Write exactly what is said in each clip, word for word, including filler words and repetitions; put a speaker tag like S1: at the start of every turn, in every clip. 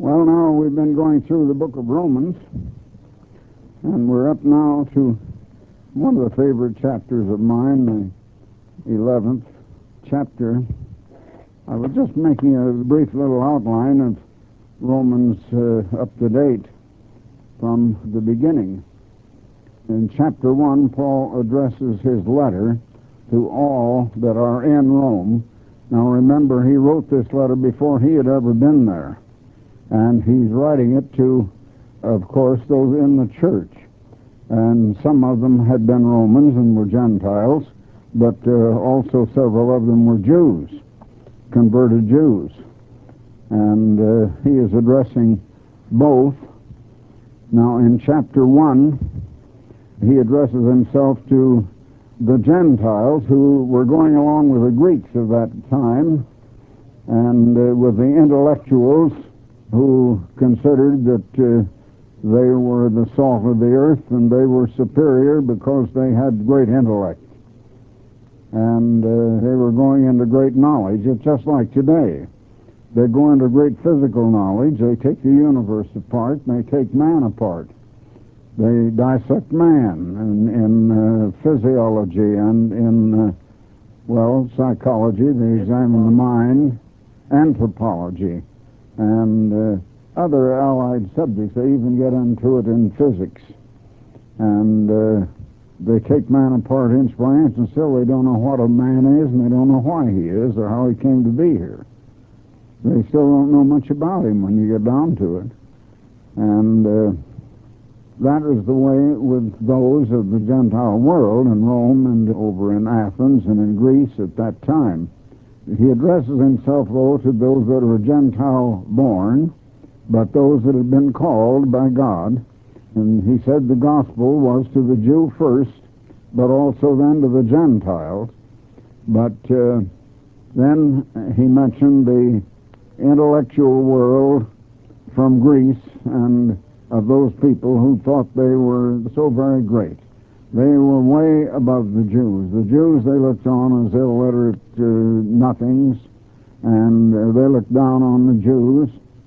S1: Well, now we've been going through the book of Romans, and we're up now to one of the favorite chapters of mine, the eleventh chapter. I was just making a brief little outline of Romans uh, up to date from the beginning. In chapter one, Paul addresses his letter to all that are in Rome. Now remember, he wrote this letter before he had ever been there. And he's writing it to, of course, those in the church. And some of them had been Romans and were Gentiles, but uh, also several of them were Jews, converted Jews. And uh, he is addressing both. Now in chapter one, he addresses himself to the Gentiles who were going along with the Greeks of that time, and uh, with the intellectuals who considered that uh, they were the salt of the earth and they were superior because they had great intellect. And uh, they were going into great knowledge. It's just like today. They go into great physical knowledge. They take the universe apart and they take man apart. They dissect man in, in uh, physiology and in, uh, well, psychology. They examine the mind, anthropology, and uh, other allied subjects. They even get into it in physics. And uh, they take man apart inch by inch, and still they don't know what a man is, and they don't know why he is or how he came to be here. They still don't know much about him when you get down to it. And uh, that is the way with those of the Gentile world in Rome and over in Athens and in Greece at that time. He addresses himself, though, to those that are Gentile born, but those that have been called by God. And he said the gospel was to the Jew first, but also then to the Gentiles. But uh, then he mentioned the intellectual world from Greece and of those people who thought they were so very great. They were way above the Jews. The Jews they looked on as illiterate uh, nothings, and uh, they looked down on the Jews.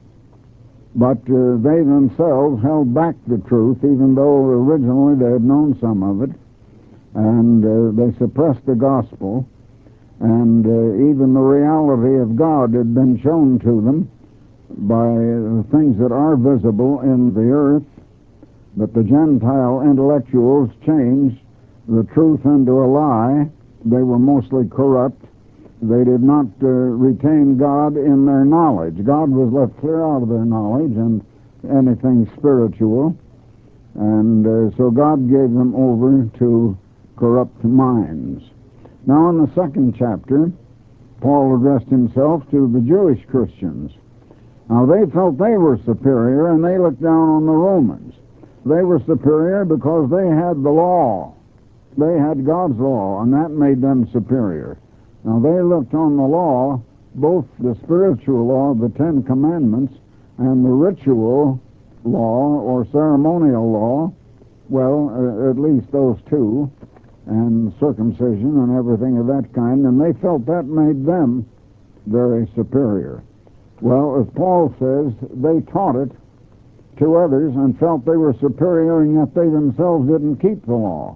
S1: But uh, they themselves held back the truth, even though originally they had known some of it, and uh, they suppressed the gospel, and uh, even the reality of God had been shown to them by uh, things that are visible in the earth. But the Gentile intellectuals changed the truth into a lie. They were mostly corrupt. They did not uh, retain God in their knowledge. God was left clear out of their knowledge and anything spiritual. And uh, so God gave them over to corrupt minds. Now in the second chapter, Paul addressed himself to the Jewish Christians. Now they felt they were superior, and they looked down on the Romans. They were superior because they had the law. They had God's law, and that made them superior. Now they looked on the law, both the spiritual law of the Ten Commandments and the ritual law or ceremonial law, well, uh, at least those two, and circumcision and everything of that kind, and they felt that made them very superior. Well, as Paul says, they taught it to others and felt they were superior, and yet they themselves didn't keep the law.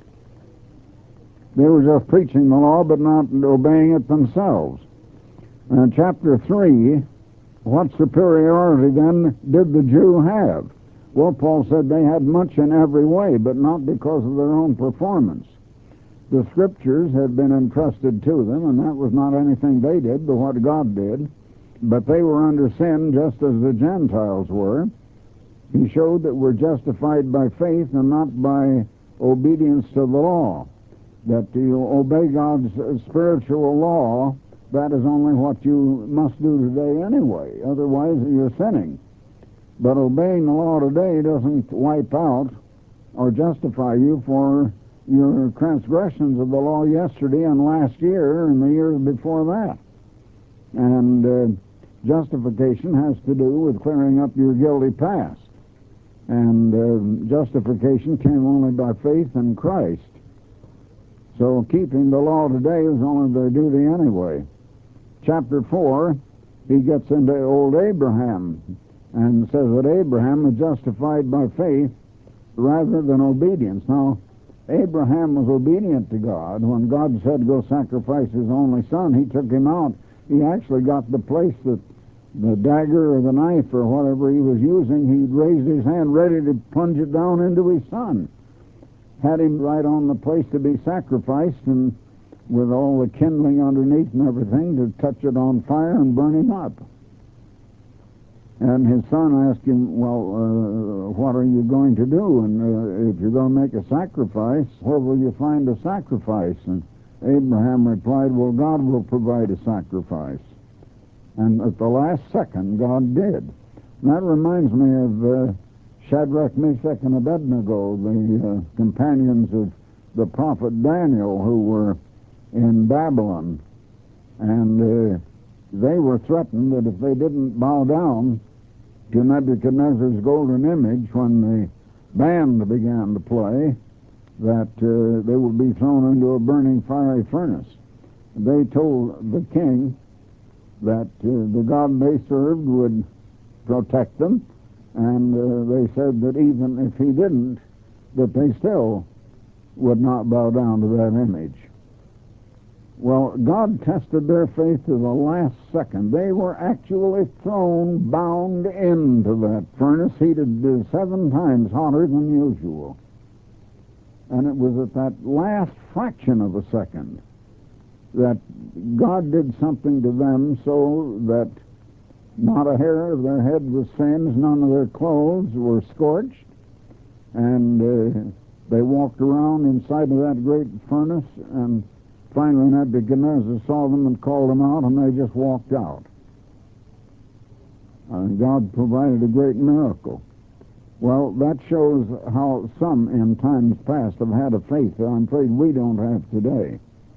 S1: They were just preaching the law but not obeying it themselves. And in chapter three, what superiority then did the Jew have? Well, Paul said they had much in every way, but not because of their own performance. The Scriptures had been entrusted to them, and that was not anything they did, but what God did. But they were under sin just as the Gentiles were. He showed that we're justified by faith and not by obedience to the law. That you obey God's spiritual law, that is only what you must do today anyway. Otherwise, you're sinning. But obeying the law today doesn't wipe out or justify you for your transgressions of the law yesterday and last year and the years before that. And uh, justification has to do with clearing up your guilty past. And uh, justification came only by faith in Christ. So keeping the law today is only their duty anyway. Chapter four, he gets into old Abraham. and says that Abraham was justified by faith rather than obedience. Now, Abraham was obedient to God. When God said, go sacrifice his only son, he took him out. He actually got the place that the dagger or the knife or whatever he was using, he raised his hand ready to plunge it down into his son. Had him right on the place to be sacrificed, and with all the kindling underneath and everything, to touch it on fire and burn him up. And his son asked him, well, uh, what are you going to do? And uh, if you're going to make a sacrifice, where will you find a sacrifice? And Abraham replied, well, God will provide a sacrifice. And at the last second, God did. And that reminds me of uh, Shadrach, Meshach, and Abednego, the uh, companions of the prophet Daniel, who were in Babylon. And uh, they were threatened that if they didn't bow down to Nebuchadnezzar's golden image when the band began to play, that uh, they would be thrown into a burning fiery furnace. They told the king that uh, the God they served would protect them, and uh, they said that even if he didn't, that they still would not bow down to that image. Well, God tested their faith to the last second. They were actually thrown, bound into that furnace, heated uh, seven times hotter than usual. And it was at that last fraction of a second that God did something to them so that not a hair of their head was singed, none of their clothes were scorched, and uh, they walked around inside of that great furnace, and finally Nebuchadnezzar saw them and called them out, and they just walked out. And God provided a great miracle. Well, that shows how some in times past have had a faith that I'm afraid we don't have today.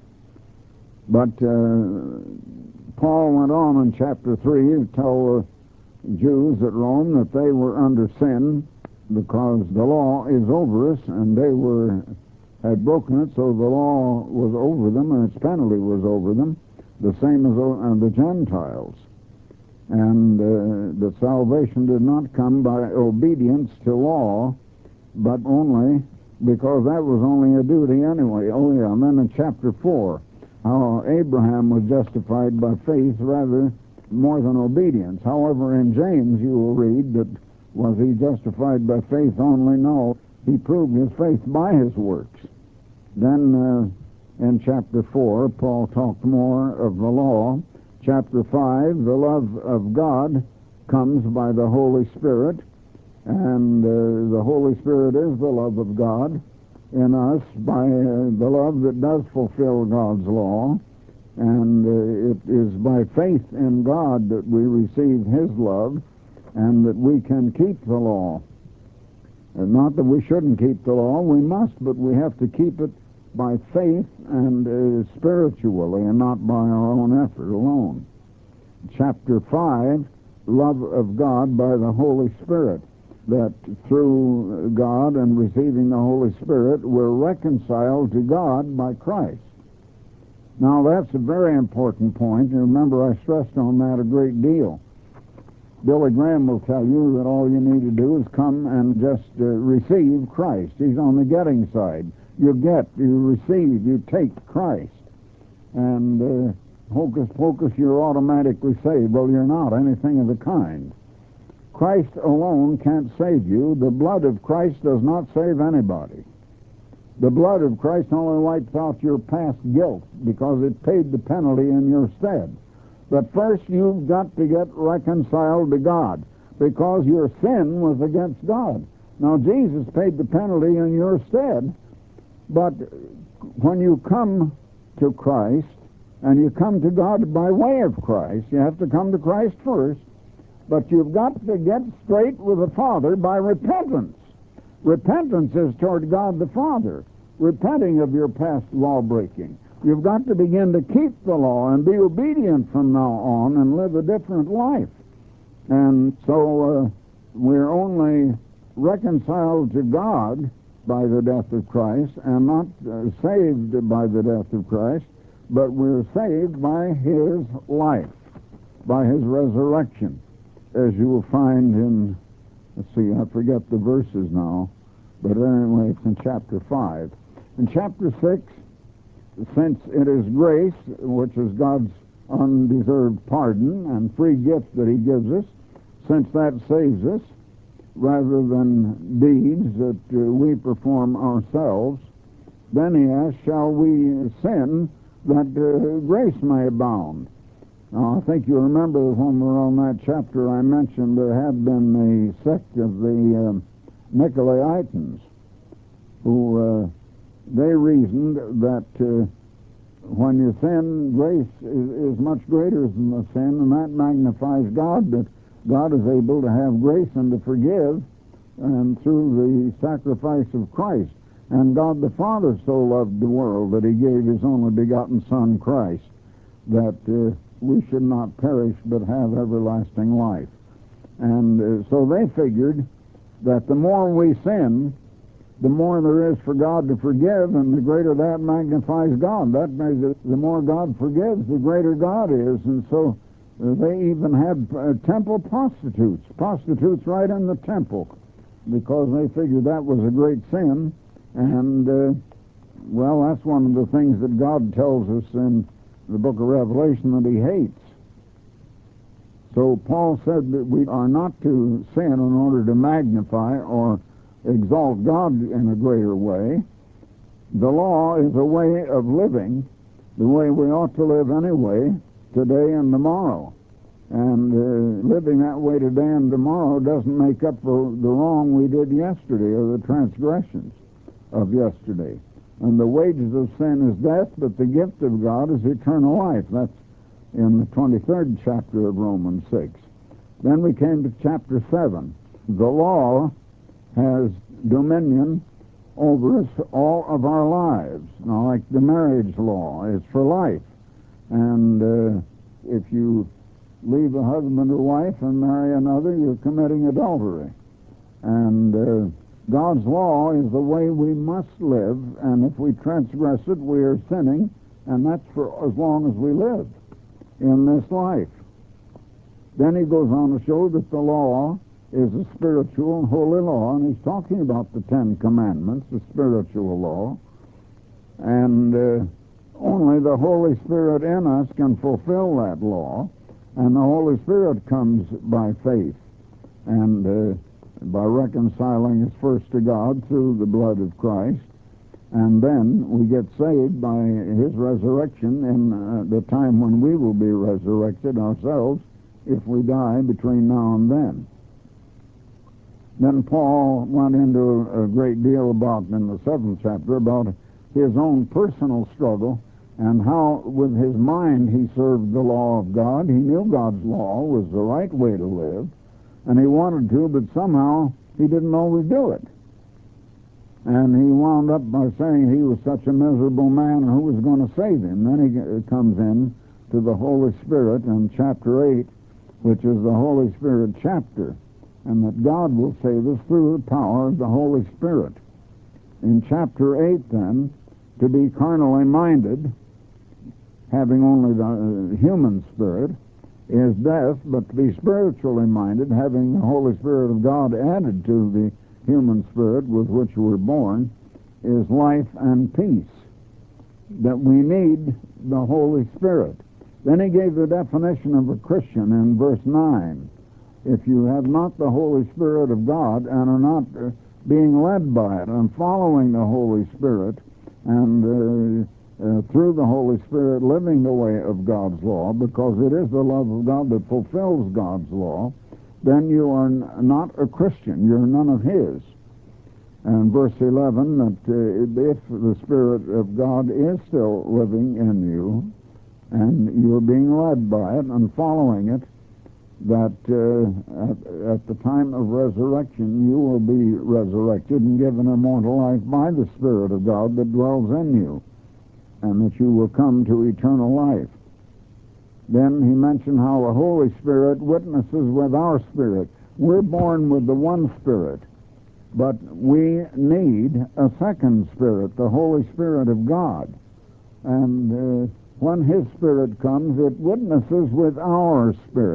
S1: But uh, Paul went on in chapter three to tell the Jews at Rome that they were under sin because the law is over us, and they were had broken it, so the law was over them and its penalty was over them, the same as uh, the Gentiles. And uh, that salvation did not come by obedience to law, but only because that was only a duty anyway. Oh yeah, and then in chapter four, how Abraham was justified by faith rather more than obedience. However, in James you will read that was he justified by faith only? No, he proved his faith by his works. Then uh, in chapter four, Paul talked more of the law. Chapter five, the love of God comes by the Holy Spirit, and uh, the Holy Spirit is the love of God in us by uh, the love that does fulfill God's law, and uh, it is by faith in God that we receive his love and that we can keep the law. And not that we shouldn't keep the law, we must, but we have to keep it by faith and uh, spiritually, and not by our own effort alone. Chapter five, love of God by the Holy Spirit, that through God and receiving the Holy Spirit, we're reconciled to God by Christ. Now, that's a very important point. You remember, I stressed on that a great deal. Billy Graham will tell you that all you need to do is come and just uh, receive Christ. He's on the getting side. You get, you receive, you take Christ. And uh, hocus pocus, you're automatically saved. Well, you're not anything of the kind. Christ alone can't save you. The blood of Christ does not save anybody. The blood of Christ only wipes out your past guilt because it paid the penalty in your stead. But first you've got to get reconciled to God because your sin was against God. Now, Jesus paid the penalty in your stead, but when you come to Christ, and you come to God by way of Christ, you have to come to Christ first, but you've got to get straight with the Father by repentance. Repentance is toward God the Father, repenting of your past law-breaking. You've got to begin to keep the law and be obedient from now on and live a different life. And so uh, we're only reconciled to God by the death of Christ, and not uh, saved by the death of Christ, but we're saved by his life, by his resurrection. as you will find in, let's see, I forget the verses now, but anyway, it's in chapter five. In chapter six, since it is grace, which is God's undeserved pardon and free gift that he gives us, since that saves us, rather than deeds that uh, we perform ourselves, then he asks, shall we sin that uh, grace may abound? Now, I think you remember when we were on that chapter, I mentioned there had been a sect of the uh, Nicolaitans who uh, they reasoned that uh, when you sin, grace is, is much greater than the sin, and that magnifies God, that God is able to have grace and to forgive, and through the sacrifice of Christ. And God the Father so loved the world that he gave his only begotten Son, Christ, that uh, we should not perish but have everlasting life. And uh, so they figured that the more we sin, the more there is for God to forgive, and the greater that magnifies God. That means that the more God forgives, the greater God is. And so uh, they even had uh, temple prostitutes, prostitutes right in the temple, because they figured that was a great sin. And, uh, well, that's one of the things that God tells us in the book of Revelation that he hates. So Paul said that we are not to sin in order to magnify or exalt God in a greater way. The law is a way of living, the way we ought to live anyway, today and tomorrow. And uh, living that way today and tomorrow doesn't make up for the wrong we did yesterday or the transgressions of yesterday. And the wages of sin is death, but the gift of God is eternal life. That's in the twenty-third chapter of Romans six. Then we came to chapter seven. The law has dominion over us all of our lives. Now, like the marriage law, it's for life. And uh, if you leave a husband or wife and marry another, you're committing adultery. And uh, God's law is the way we must live, and if we transgress it, we are sinning, and that's for as long as we live in this life. Then he goes on to show that the law is a spiritual and holy law, and he's talking about the Ten Commandments, the spiritual law, and uh, only the Holy Spirit in us can fulfill that law, and the Holy Spirit comes by faith and uh, by reconciling us first to God through the blood of Christ, and then we get saved by his resurrection in uh, the time when we will be resurrected ourselves if we die between now and then. Then Paul went into a great deal about, in the seventh chapter, about his own personal struggle and how with his mind he served the law of God. He knew God's law was the right way to live, and he wanted to, but somehow he didn't always do it. And he wound up by saying he was such a miserable man, and who was going to save him? Then he comes in to the Holy Spirit in chapter eight, which is the Holy Spirit chapter, and that God will save us through the power of the Holy Spirit. In chapter eight, then, to be carnally minded, having only the human spirit, is death, but to be spiritually minded, having the Holy Spirit of God added to the human spirit with which we're born, is life and peace. That we need the Holy Spirit. Then he gave the definition of a Christian in verse nine. If you have not the Holy Spirit of God and are not uh, being led by it and following the Holy Spirit and uh, uh, through the Holy Spirit living the way of God's law, because it is the love of God that fulfills God's law, then you are n- not a Christian. You're none of his. And verse eleven, that uh, if the Spirit of God is still living in you and you're being led by it and following it, that uh, at, at the time of resurrection you will be resurrected and given immortal life by the Spirit of God that dwells in you, and that you will come to eternal life. Then he mentioned how the Holy Spirit witnesses with our spirit. We're born with the one Spirit, but we need a second Spirit, the Holy Spirit of God. And uh, when his Spirit comes, it witnesses with our spirit.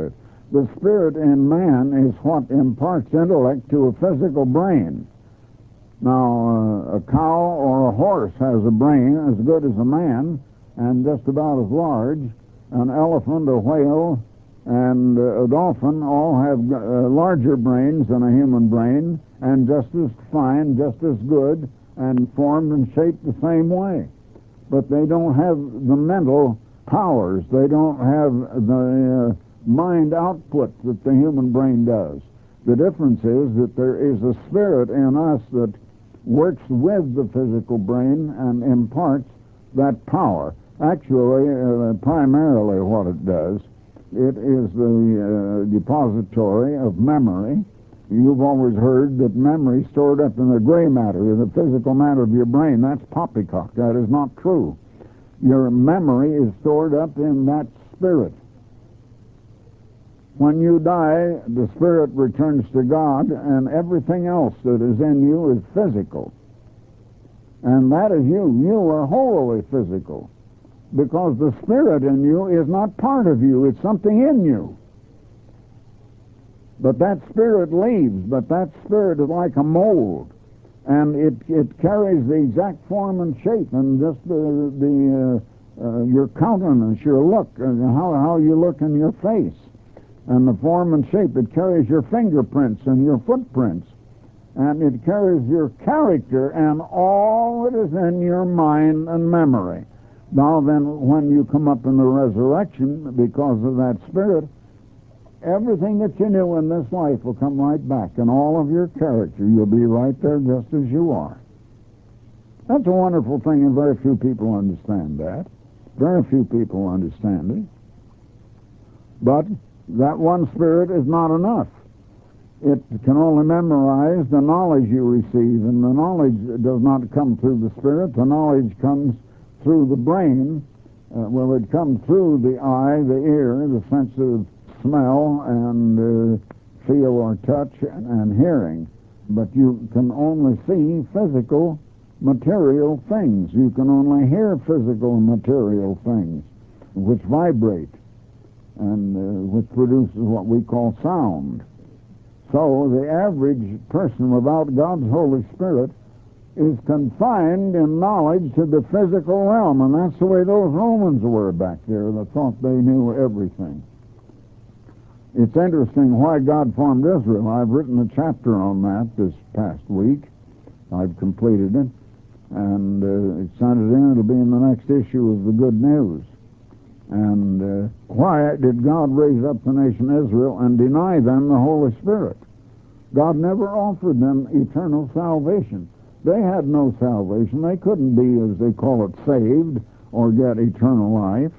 S1: The spirit in man is what imparts intellect to a physical brain. Now, uh, a cow or a horse has a brain as good as a man and just about as large. An elephant, a whale, and uh, a dolphin all have uh, larger brains than a human brain, and just as fine, just as good, and formed and shaped the same way. But they don't have the mental powers. They don't have the uh, mind output that the human brain does. The difference is that there is a spirit in us that works with the physical brain and imparts that power. Actually, uh, primarily what it does, it is the uh, depository of memory. You've always heard that memory is stored up in the gray matter, in the physical matter of your brain. That's poppycock. That is not true. Your memory is stored up in that spirit. When you die, the spirit returns to God, and everything else that is in you is physical. And that is you. You are wholly physical, because the spirit in you is not part of you. It's something in you. But that spirit leaves, but that spirit is like a mold, and it, it carries the exact form and shape, and just the, the uh, uh, your countenance, your look, and how, how you look in your face, and the form and shape. It carries your fingerprints and your footprints, and it carries your character and all that is in your mind and memory. Now then, when you come up in the resurrection, because of that spirit, everything that you knew in this life will come right back, and all of your character, you'll be right there just as you are. That's a wonderful thing, and very few people understand that. Very few people understand it. But that one spirit is not enough. It can only memorize the knowledge you receive, and the knowledge does not come through the spirit. The knowledge comes through the brain. Uh, well, it comes through the eye, the ear, the sense of smell and uh, feel or touch and, and hearing. But you can only see physical, material things. You can only hear physical, material things which vibrate and uh, which produces what we call sound. So the average person without God's Holy Spirit is confined in knowledge to the physical realm, and that's the way those Romans were back there that thought they knew everything. It's interesting why God formed Israel. I've written a chapter on that this past week. I've completed it, and uh, it's sent it in. It'll be in the next issue of the Good News. And uh, why did God raise up the nation Israel and deny them the Holy Spirit? God never offered them eternal salvation. They had no salvation. They couldn't be, as they call it, saved or get eternal life.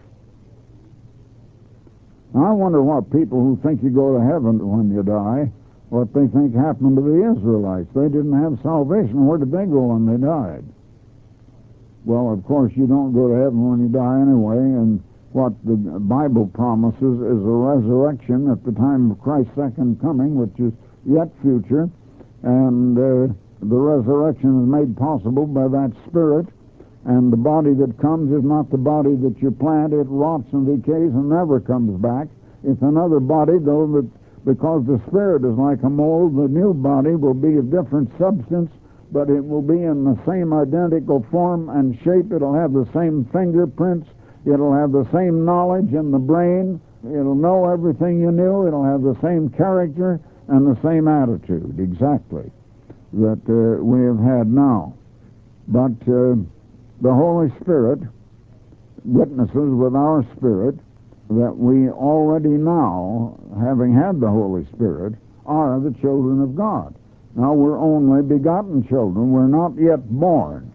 S1: Now, I wonder what people who think you go to heaven when you die, what they think happened to the Israelites. They didn't have salvation. Where did they go when they died? Well, of course, you don't go to heaven when you die anyway, and what the Bible promises is a resurrection at the time of Christ's second coming, which is yet future, and uh, the resurrection is made possible by that Spirit, and the body that comes is not the body that you plant. It rots and decays and never comes back. It's another body, though, that because the Spirit is like a mold, the new body will be of different substance, but it will be in the same identical form and shape. It'll have the same fingerprints. It'll have the same knowledge in the brain. It'll know everything you knew. It'll have the same character and the same attitude, exactly, that uh, we have had now. But uh, the Holy Spirit witnesses with our spirit that we already now, having had the Holy Spirit, are the children of God. Now, we're only begotten children. We're not yet born.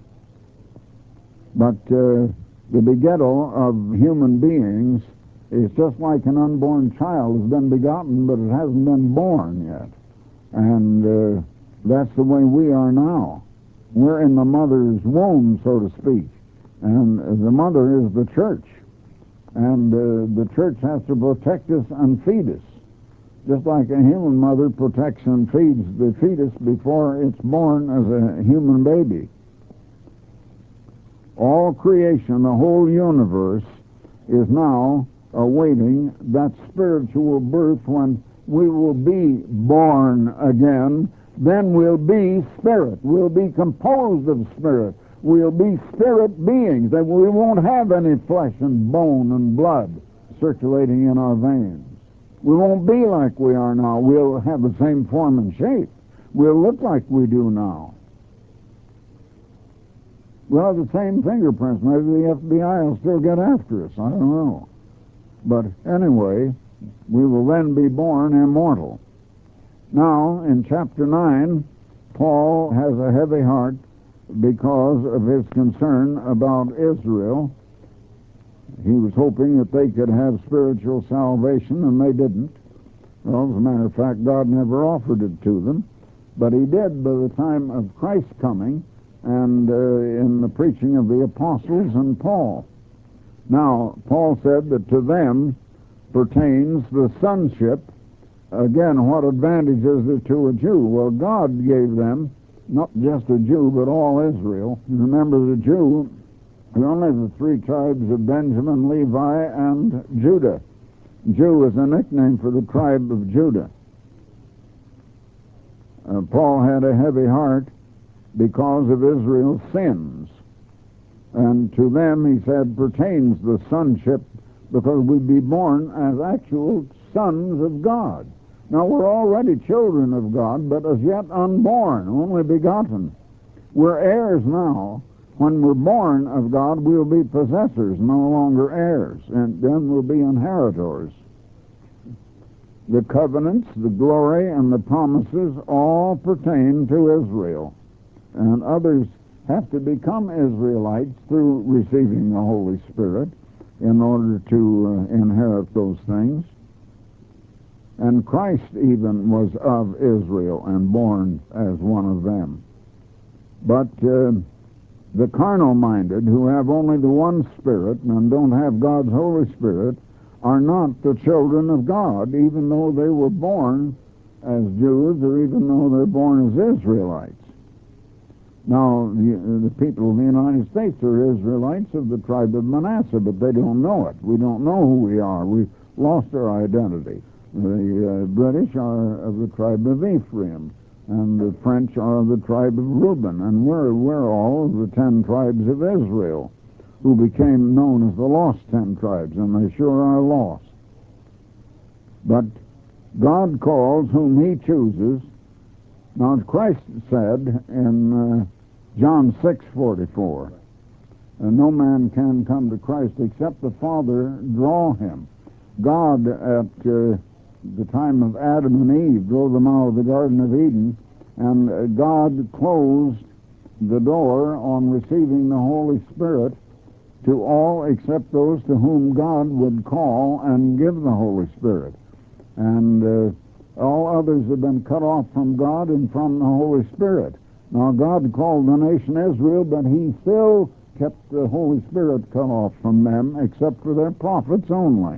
S1: But uh, the begettal of human beings is just like an unborn child has been begotten, but it hasn't been born yet. And uh, that's the way we are now. We're in the mother's womb, so to speak. And the mother is the church. And uh, the church has to protect us and feed us, just like a human mother protects and feeds the fetus before it's born as a human baby. All creation, the whole universe, is now awaiting that spiritual birth when we will be born again. Then we'll be spirit. We'll be composed of spirit. We'll be spirit beings. That we won't have any flesh and bone and blood circulating in our veins. We won't be like we are now. We'll have the same form and shape. We'll look like we do now. We'll have the same fingerprints. Maybe the F B I will still get after us. I don't know. But anyway, we will then be born immortal. Now, in chapter nine, Paul has a heavy heart because of his concern about Israel. He was hoping that they could have spiritual salvation, and they didn't. Well, as a matter of fact, God never offered it to them. But he did by the time of Christ's coming and uh, in the preaching of the apostles and Paul. Now, Paul said that to them pertains the sonship. Again, what advantage is it to a Jew? Well, God gave them, not just a Jew, but all Israel. Remember, the Jew, only the three tribes of Benjamin, Levi, and Judah. Jew is a nickname for the tribe of Judah. Uh, Paul had a heavy heart because of Israel's sins. And to them, he said, pertains the sonship, because we'd be born as actual sons of God. Now, we're already children of God, but as yet unborn, only begotten. We're heirs now. When we're born of God, we'll be possessors, no longer heirs, and then we'll be inheritors. The covenants, the glory, and the promises all pertain to Israel. And others have to become Israelites through receiving the Holy Spirit in order to uh, inherit those things. And Christ even was of Israel and born as one of them. But uh, the carnal-minded, who have only the one Spirit and don't have God's Holy Spirit, are not the children of God, even though they were born as Jews or even though they're born as Israelites. Now, the, the people of the United States are Israelites of the tribe of Manasseh, but they don't know it. We don't know who we are. We've lost our identity. The uh, British are of the tribe of Ephraim, and the French are of the tribe of Reuben, and we're, we're all of the ten tribes of Israel, who became known as the lost ten tribes, and they sure are lost. But God calls whom he chooses. Now, Christ said in uh, John six forty-four, no man can come to Christ except the Father draw him. God, at uh, the time of Adam and Eve, drove them out of the Garden of Eden, and uh, God closed the door on receiving the Holy Spirit to all except those to whom God would call and give the Holy Spirit. And uh, all others have been cut off from God and from the Holy Spirit. Now, God called the nation Israel, but he still kept the Holy Spirit cut off from them, except for their prophets only.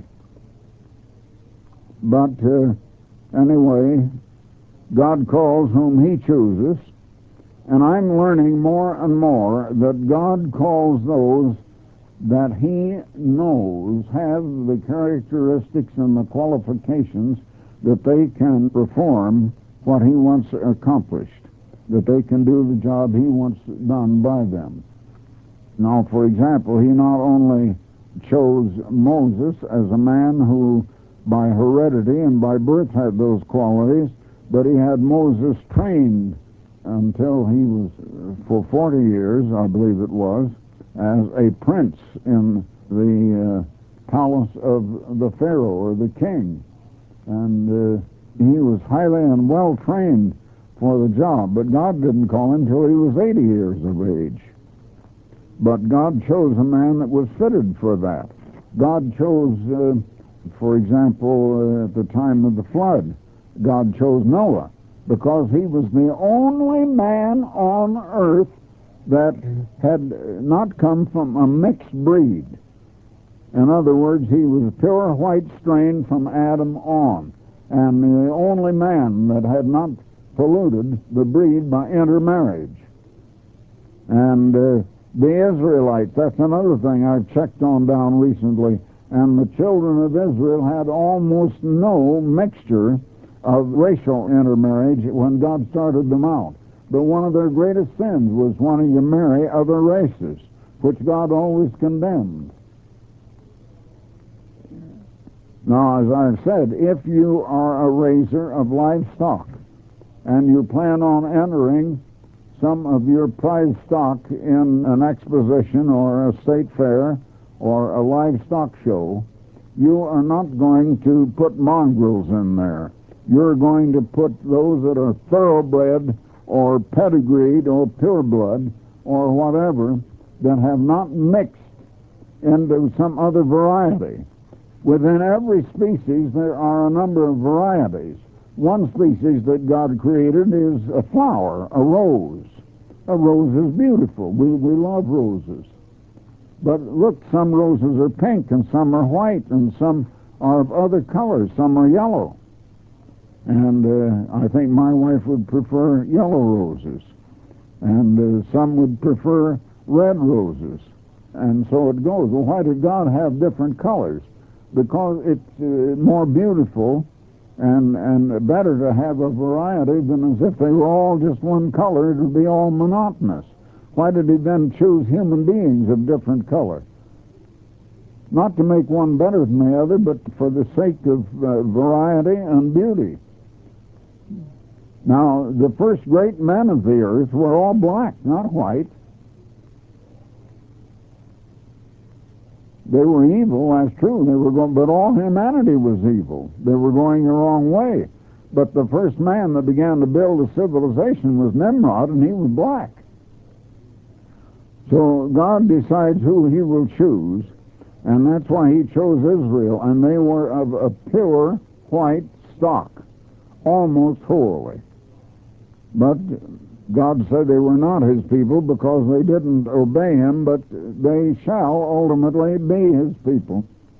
S1: But uh, anyway, God calls whom he chooses, and I'm learning more and more that God calls those that he knows have the characteristics and the qualifications that they can perform what he wants accomplished, that they can do the job he wants done by them. Now, for example, he not only chose Moses as a man who by heredity and by birth had those qualities, but he had Moses trained until he was, for forty years, I believe it was, as a prince in the uh, palace of the Pharaoh or the king. And uh, he was highly and well trained for the job, but God didn't call him till he was eighty years of age. But God chose a man that was fitted for that. God chose, uh, for example, uh, at the time of the flood, God chose Noah because he was the only man on earth that had not come from a mixed breed. In other words, he was a pure white strain from Adam on, and the only man that had not polluted the breed by intermarriage. And uh, the Israelites, that's another thing I've checked on down recently. And the children of Israel had almost no mixture of racial intermarriage when God started them out. But one of their greatest sins was wanting to marry other races, which God always condemned. Now, as I've said, if you are a raiser of livestock and you plan on entering some of your prize stock in an exposition or a state fair or a livestock show, you are not going to put mongrels in there. You're going to put those that are thoroughbred or pedigreed or pureblood or whatever that have not mixed into some other variety. Within every species there are a number of varieties. One species that God created is a flower, a rose. A rose is beautiful. We, we love roses. But look, some roses are pink and some are white and some are of other colors. Some are yellow. And uh, I think my wife would prefer yellow roses. And uh, some would prefer red roses. And so it goes. Well, why did God have different colors? Because it's uh, more beautiful and and better to have a variety than as if they were all just one color. It would be all monotonous. Why did he then choose human beings of different color? Not to make one better than the other, but for the sake of uh, variety and beauty. Now, the first great men of the earth were all black, not white. They were evil, that's true. They were going, but all humanity was evil. They were going the wrong way. But the first man that began to build a civilization was Nimrod, and he was black. So God decides who he will choose, and that's why he chose Israel. And they were of a pure white stock, almost holy. But God said they were not his people because they didn't obey him, but they shall ultimately be his people.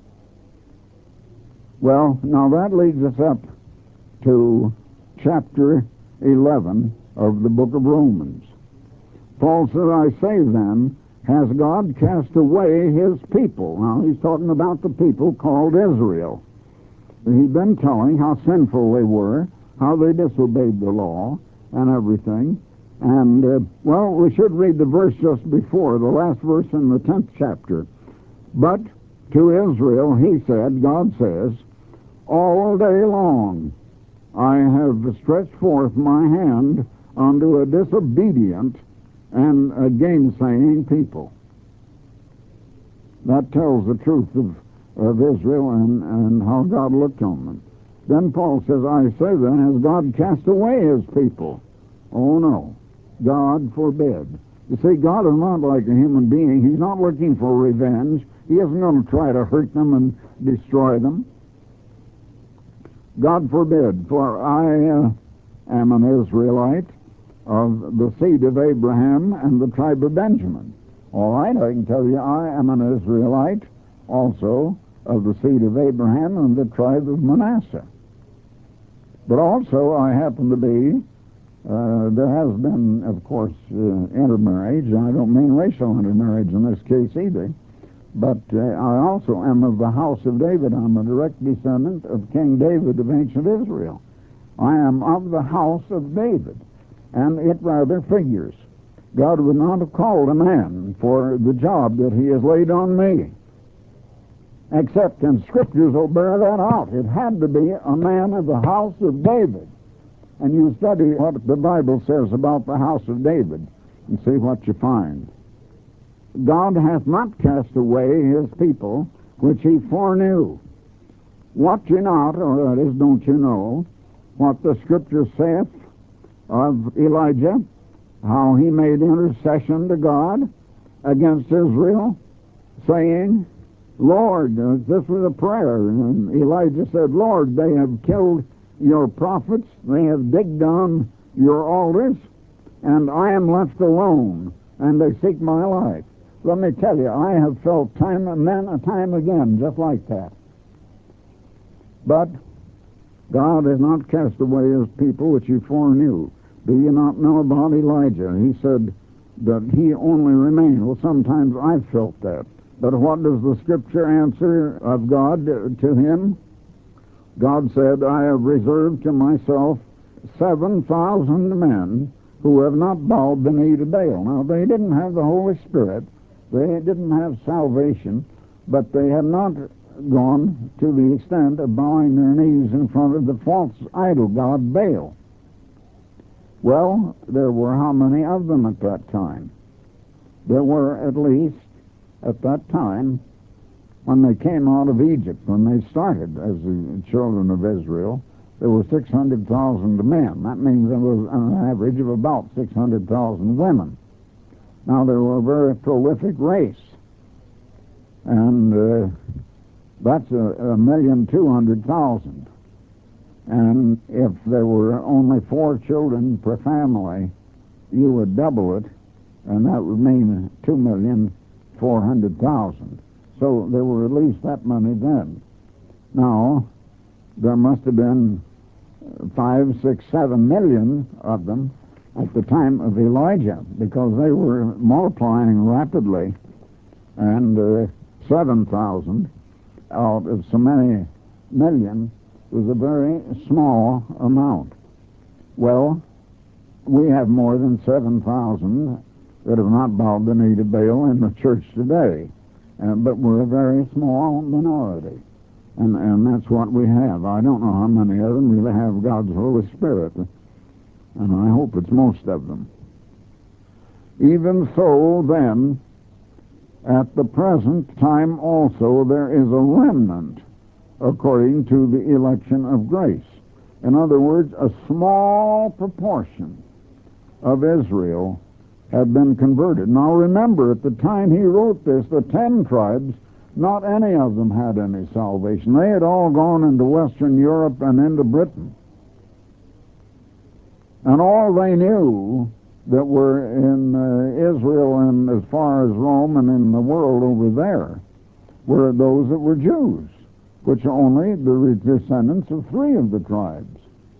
S1: Well, now that leads us up to chapter eleven of the book of Romans. Paul said, I say then, has God cast away his people? Now he's talking about the people called Israel. He's been telling how sinful they were, how they disobeyed the law and everything. And, uh, well, we should read the verse just before, the last verse in the tenth chapter. But to Israel he said, God says, all day long I have stretched forth my hand unto a disobedient and a gainsaying people. That tells the truth of, of Israel and, and how God looked on them. Then Paul says, I say then, has God cast away his people? Oh no. God forbid. You see, God is not like a human being. He's not looking for revenge. He isn't going to try to hurt them and destroy them. God forbid, for I uh, am an Israelite of the seed of Abraham and the tribe of Benjamin. All right, I can tell you I am an Israelite also of the seed of Abraham and the tribe of Manasseh. But also I happen to be Uh, there has been, of course, uh, intermarriage. I don't mean racial intermarriage in this case either. But uh, I also am of the house of David. I'm a direct descendant of King David of ancient Israel. I am of the house of David. And it rather figures. God would not have called a man for the job that he has laid on me. Except, and scriptures will bear that out, it had to be a man of the house of David. And you study what the Bible says about the house of David and see what you find. God hath not cast away his people, which he foreknew. What you not, or that is, don't you know, what the Scripture saith of Elijah, how he made intercession to God against Israel, saying, Lord, uh, this was a prayer, and Elijah said, Lord, they have killed your prophets, they have digged down your altars, and I am left alone, and they seek my life. Let me tell you, I have felt time and then a time again just like that. But God has not cast away his people which he foreknew. Do you not know about Elijah? He said that he only remained. Well, sometimes I've felt that. But what does the Scripture answer of God to him? God said, I have reserved to myself seven thousand men who have not bowed the knee to Baal. Now, they didn't have the Holy Spirit. They didn't have salvation, but they had not gone to the extent of bowing their knees in front of the false idol god Baal. Well, there were how many of them at that time? There were at least, at that time, when they came out of Egypt, when they started as the children of Israel, there were six hundred thousand men. That means there was an average of about six hundred thousand women. Now, they were a very prolific race, and uh, that's a, a million two hundred thousand. And if there were only four children per family, you would double it, and that would mean two million four hundred thousand. So there were at least that many then. Now, there must have been five, six, seven million of them at the time of Elijah, because they were multiplying rapidly, and uh, seven thousand out of so many million was a very small amount. Well, we have more than seven thousand that have not bowed the knee to Baal in the church today, uh, but we're a very small minority, and, and that's what we have. I don't know how many of them really have God's Holy Spirit, and I hope it's most of them. Even so, then, at the present time also there is a remnant according to the election of grace. In other words, a small proportion of Israel had been converted. Now remember, at the time he wrote this, the ten tribes, not any of them had any salvation. They had all gone into Western Europe and into Britain. And all they knew that were in uh, Israel and as far as Rome and in the world over there were those that were Jews, which are only the descendants of three of the tribes.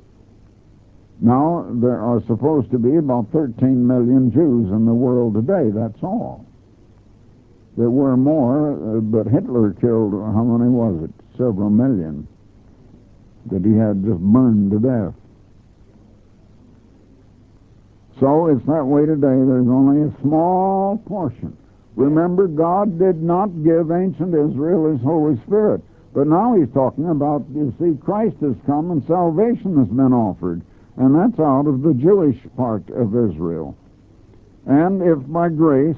S1: Now, there are supposed to be about thirteen million Jews in the world today, that's all. There were more, uh, but Hitler killed, how many was it? Several million that he had just burned to death. So it's that way today. There's only a small portion. Remember, God did not give ancient Israel his Holy Spirit. But now he's talking about, you see, Christ has come and salvation has been offered. And that's out of the Jewish part of Israel. And if by grace,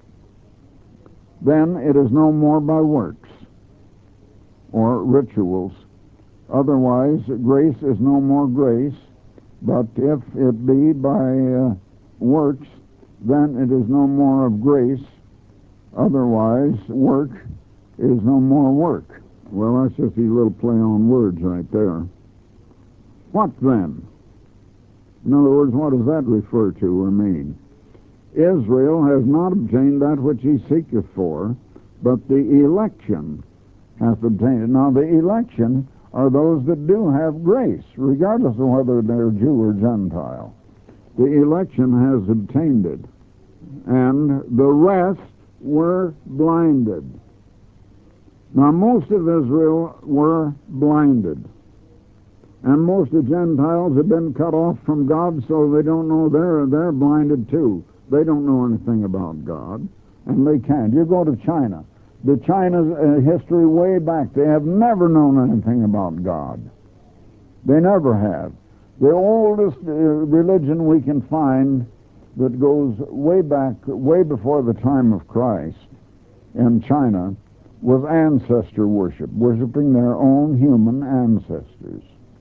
S1: then it is no more by works or rituals. Otherwise, grace is no more grace. But if it be by uh, works, then it is no more of grace. Otherwise, work is no more work. Well, that's just a little play on words right there. What then? In other words, what does that refer to or mean? Israel has not obtained that which he seeketh for, but the election hath obtained it. Now, the election are those that do have grace, regardless of whether they're Jew or Gentile. The election has obtained it, and the rest were blinded. Now, most of Israel were blinded, and most of the Gentiles have been cut off from God, so they don't know they're, they're blinded too. They don't know anything about God, and they can't. You go to China. The China's uh, history way back, they have never known anything about God. They never have. The oldest uh, religion we can find that goes way back, way before the time of Christ in China, was ancestor worship, worshiping their own human ancestors.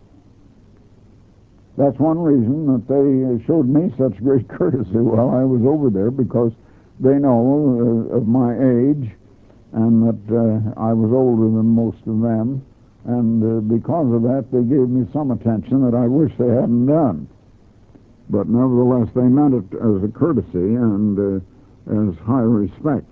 S1: That's one reason that they showed me such great courtesy while I was over there, because they know uh, of my age, and that uh, I was older than most of them, and uh, because of that they gave me some attention that I wish they hadn't done. But nevertheless, they meant it as a courtesy and uh, as high respect.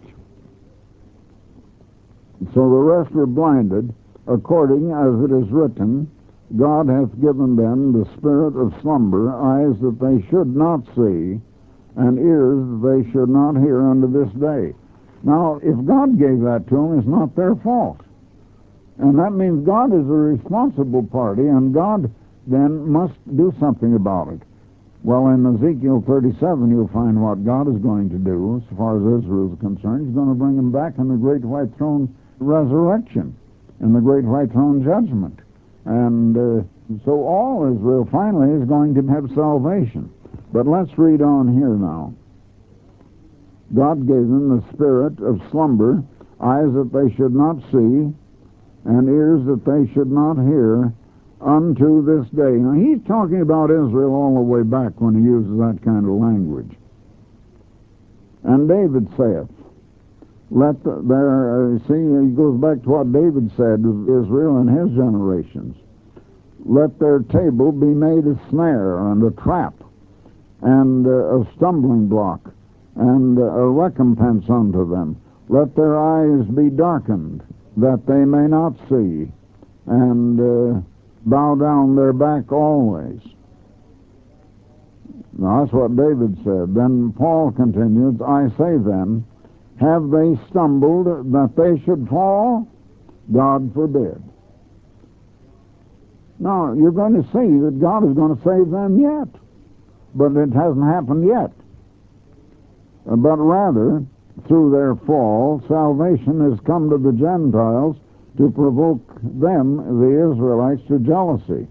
S1: So the rest were blinded, according as it is written, God hath given them the spirit of slumber, eyes that they should not see, and ears that they should not hear unto this day. Now, if God gave that to them, it's not their fault. And that means God is a responsible party, and God then must do something about it. Well, in Ezekiel thirty-seven, you'll find what God is going to do as far as Israel is concerned. He's going to bring them back in the great white throne resurrection, in the great white throne judgment. And uh, so all Israel finally is going to have salvation. But let's read on here now. God gave them the spirit of slumber, eyes that they should not see, and ears that they should not hear, unto this day. Now, he's talking about Israel all the way back when he uses that kind of language. And David saith, let the, there, uh, see, he goes back to what David said of Israel and his generations. Let their table be made a snare and a trap, and uh, a stumbling block, and uh, a recompense unto them. Let their eyes be darkened, that they may not see, and uh, bow down their back always. Now, that's what David said. Then Paul continues, I say then, have they stumbled that they should fall? God forbid. Now, you're going to see that God is going to save them yet, but it hasn't happened yet. But rather, through their fall, salvation has come to the Gentiles to provoke them, the Israelites, to jealousy.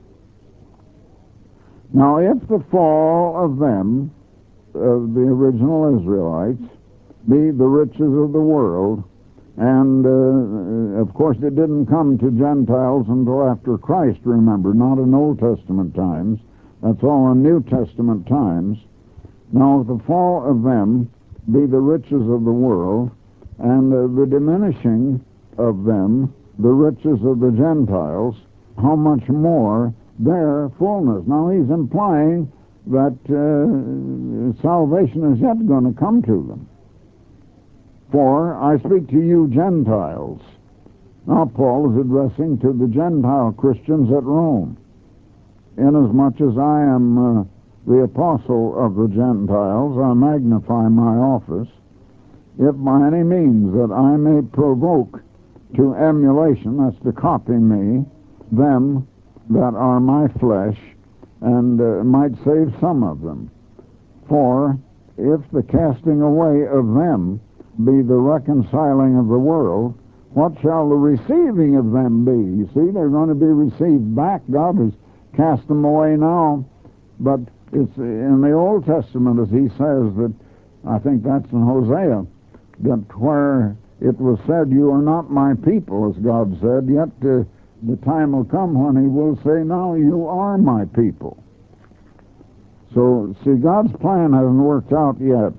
S1: Now, if the fall of them, of the original Israelites, be the riches of the world, and uh, of course it didn't come to Gentiles until after Christ, remember, not in Old Testament times. That's all in New Testament times. Now, if the fall of them be the riches of the world, and uh, the diminishing of them, the riches of the Gentiles, how much more their fullness. Now, he's implying that uh, salvation is yet going to come to them. For I speak to you Gentiles. Now, Paul is addressing to the Gentile Christians at Rome. Inasmuch as I am uh, the apostle of the Gentiles, I magnify my office, if by any means that I may provoke to emulation, that's to copy me, them that are my flesh, and uh, might save some of them. For if the casting away of them be the reconciling of the world, what shall the receiving of them be? You see, they're going to be received back. God has cast them away now, but it's in the Old Testament, as he says, that I think that's in Hosea, that where it was said, you are not my people, as God said, yet uh, the time will come when he will say, now you are my people. So, see, God's plan hasn't worked out yet.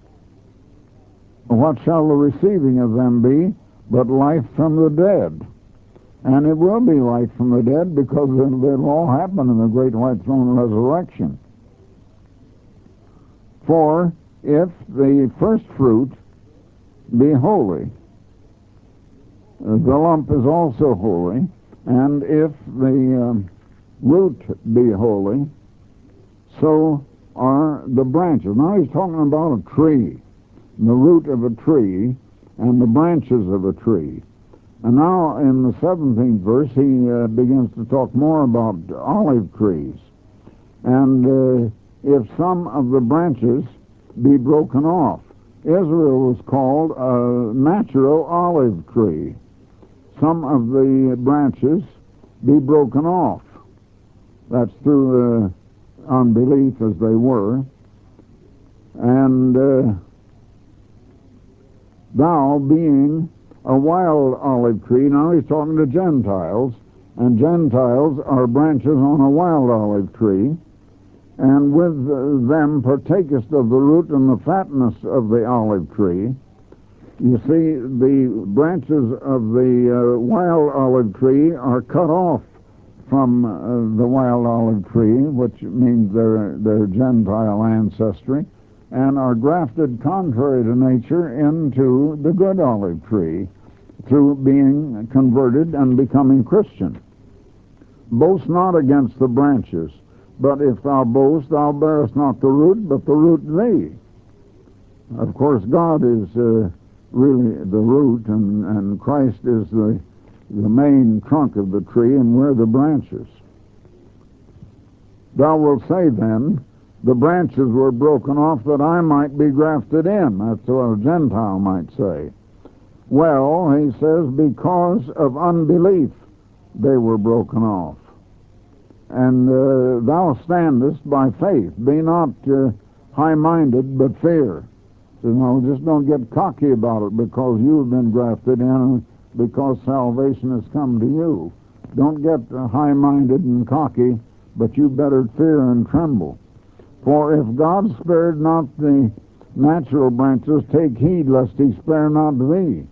S1: What shall the receiving of them be but life from the dead? And it will be life from the dead, because it'll, it'll all happen in the great white throne resurrection. For if the first fruit be holy, the lump is also holy, and if the um, root be holy, so are the branches. Now he's talking about a tree, the root of a tree, and the branches of a tree. And now in the seventeenth verse, he uh, begins to talk more about olive trees. And uh, if some of the branches be broken off, Israel was called a natural olive tree. Some of the branches be broken off. That's through uh, unbelief, as they were. And uh, thou being a wild olive tree, now he's talking to Gentiles, and Gentiles are branches on a wild olive tree, and with them partakest of the root and the fatness of the olive tree. You see, the branches of the uh, wild olive tree are cut off from uh, the wild olive tree, which means their, their Gentile ancestry, and are grafted contrary to nature into the good olive tree through being converted and becoming Christian. Boast not against the branches, but if thou boast, thou bearest not the root, but the root thee. Of course, God is uh, really the root, and, and Christ is the, the main trunk of the tree, and we're the branches. Thou wilt say then, the branches were broken off that I might be grafted in. That's what a Gentile might say. Well, he says, because of unbelief they were broken off. And uh, thou standest by faith. Be not uh, high-minded, but fear. So, you know, just don't get cocky about it because you've been grafted in, because salvation has come to you. Don't get uh, high-minded and cocky, but you better fear and tremble. For if God spared not the natural branches, take heed lest he spare not thee.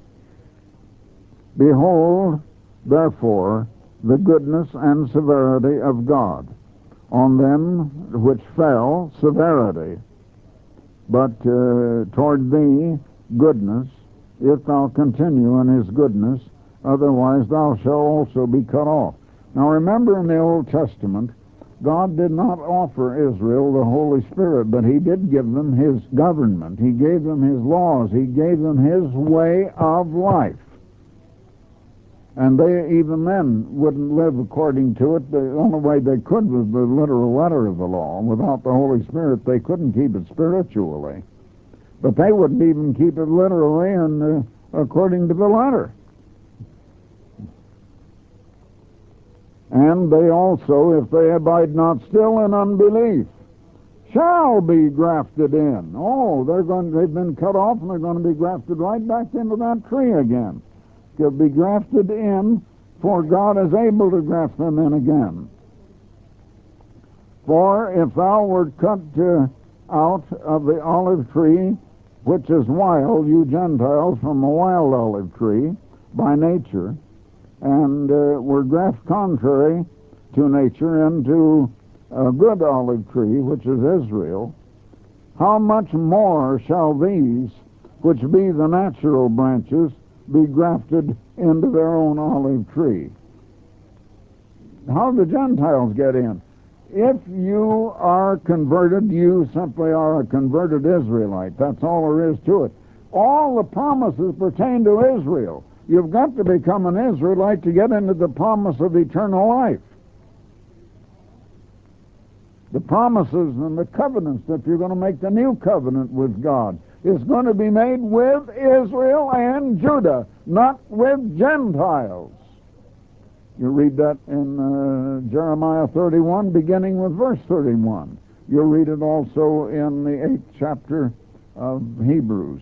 S1: Behold, therefore, the goodness and severity of God. On them which fell, severity. But uh, toward thee, goodness, if thou continue in his goodness, otherwise thou shalt also be cut off. Now remember, in the Old Testament, God did not offer Israel the Holy Spirit, but he did give them his government. He gave them his laws. He gave them his way of life. And they, even then, wouldn't live according to it. The only way they could was the literal letter of the law. Without the Holy Spirit, they couldn't keep it spiritually. But they wouldn't even keep it literally and uh, according to the letter. And they also, if they abide not still in unbelief, shall be grafted in. Oh, they're going, they've been cut off, and they're going to be grafted right back into that tree again. They'll be grafted in, for God is able to graft them in again. For if thou wert cut uh, out of the olive tree, which is wild, you Gentiles, from a wild olive tree, by nature, and uh, were grafted contrary to nature into a good olive tree, which is Israel, how much more shall these, which be the natural branches, be grafted into their own olive tree? How do the Gentiles get in? If you are converted, you simply are a converted Israelite. That's all there is to it. All the promises pertain to Israel. You've got to become an Israelite to get into the promise of eternal life. The promises and the covenants, if you're going to make the new covenant with God, is going to be made with Israel and Judah, not with Gentiles. You read that in uh, Jeremiah thirty-one, beginning with verse thirty-one. You'll read it also in the eighth chapter of Hebrews.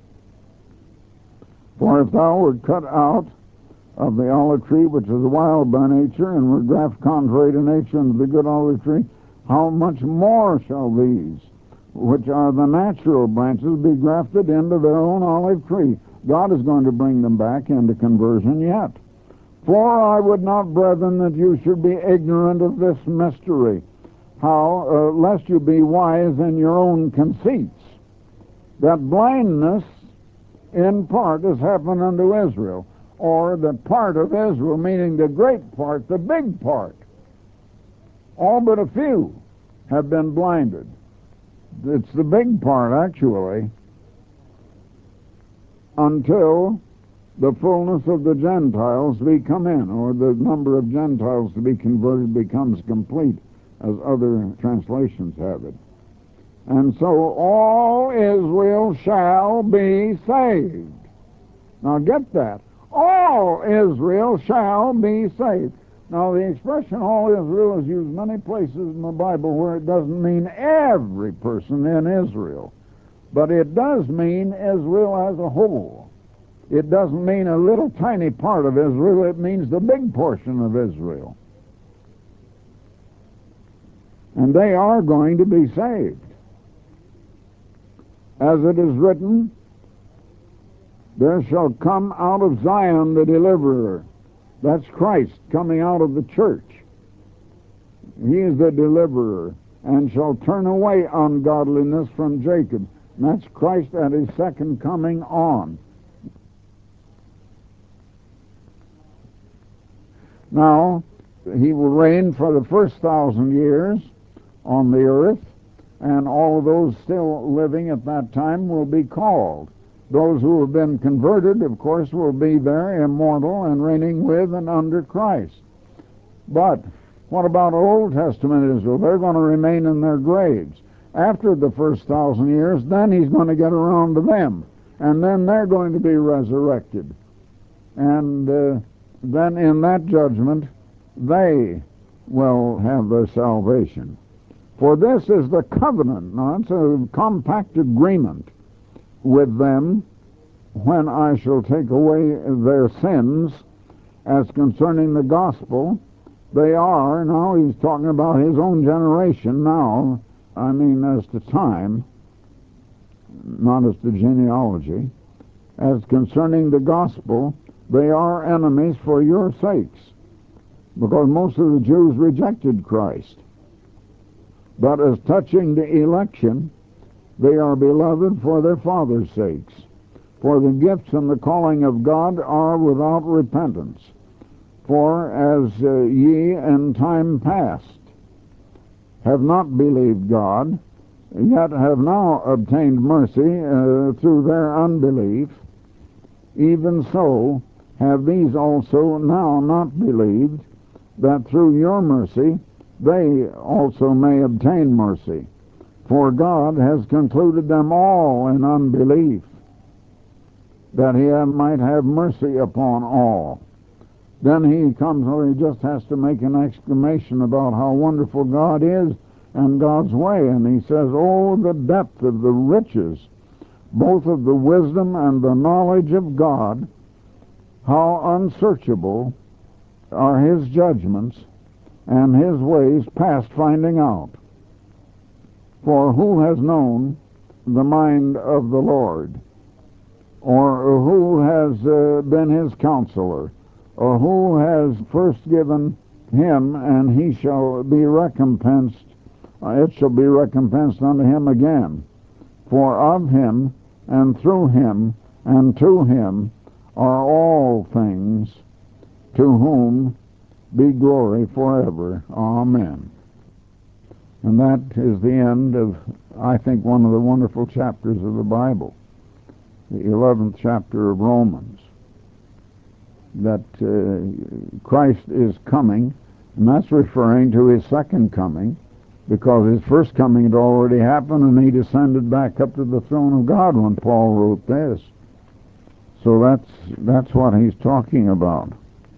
S1: For if thou wert cut out of the olive tree, which is wild by nature, and were grafted contrary to nature into the good olive tree, how much more shall these, which are the natural branches, be grafted into their own olive tree? God is going to bring them back into conversion yet. For I would not, brethren, that you should be ignorant of this mystery, how, uh, lest you be wise in your own conceits, that blindness in part has happened unto Israel, or the part of Israel, meaning the great part, the big part. All but a few have been blinded. It's the big part, actually, until the fullness of the Gentiles be come in, or the number of Gentiles to be converted becomes complete, as other translations have it. And so all Israel shall be saved. Now get that. All Israel shall be saved. Now the expression all Israel is used many places in the Bible where it doesn't mean every person in Israel. But it does mean Israel as a whole. It doesn't mean a little tiny part of Israel. It means the big portion of Israel. And they are going to be saved. As it is written, there shall come out of Zion the deliverer. That's Christ coming out of the church. He is the deliverer, and shall turn away ungodliness from Jacob. And that's Christ at his second coming on. Now, he will reign for the first thousand years on the earth, and all of those still living at that time will be called. Those who have been converted, of course, will be there immortal and reigning with and under Christ. But what about Old Testament Israel? They're going to remain in their graves. After the first thousand years, then he's going to get around to them. And then they're going to be resurrected. And uh, then in that judgment, they will have their salvation. For this is the covenant. Now, it's a compact agreement with them when I shall take away their sins. As concerning the gospel, they are, now he's talking about his own generation now, I mean as to time, not as to genealogy. As concerning the gospel, they are enemies for your sakes, because most of the Jews rejected Christ. But as touching the election, they are beloved for their fathers' sakes. For the gifts and the calling of God are without repentance. For as uh, ye in time past have not believed God, yet have now obtained mercy uh, through their unbelief, even so have these also now not believed, that through your mercy they also may obtain mercy. For God has concluded them all in unbelief, that he might have mercy upon all. Then he comes where he just has to make an exclamation about how wonderful God is and God's way. And he says, oh, the depth of the riches, both of the wisdom and the knowledge of God, how unsearchable are his judgments and his ways past finding out. For who has known the mind of the Lord? Or who has uh, been his counselor? Or who has first given him, and he shall be recompensed, uh, it shall be recompensed unto him again. For of him, and through him, and to him are all things, to whom be glory forever. Amen. And that is the end of, I think, one of the wonderful chapters of the Bible, the eleventh chapter of Romans. That uh, Christ is coming, and that's referring to his second coming, because his first coming had already happened, and he descended back up to the throne of God when Paul wrote this. So that's that's what he's talking about.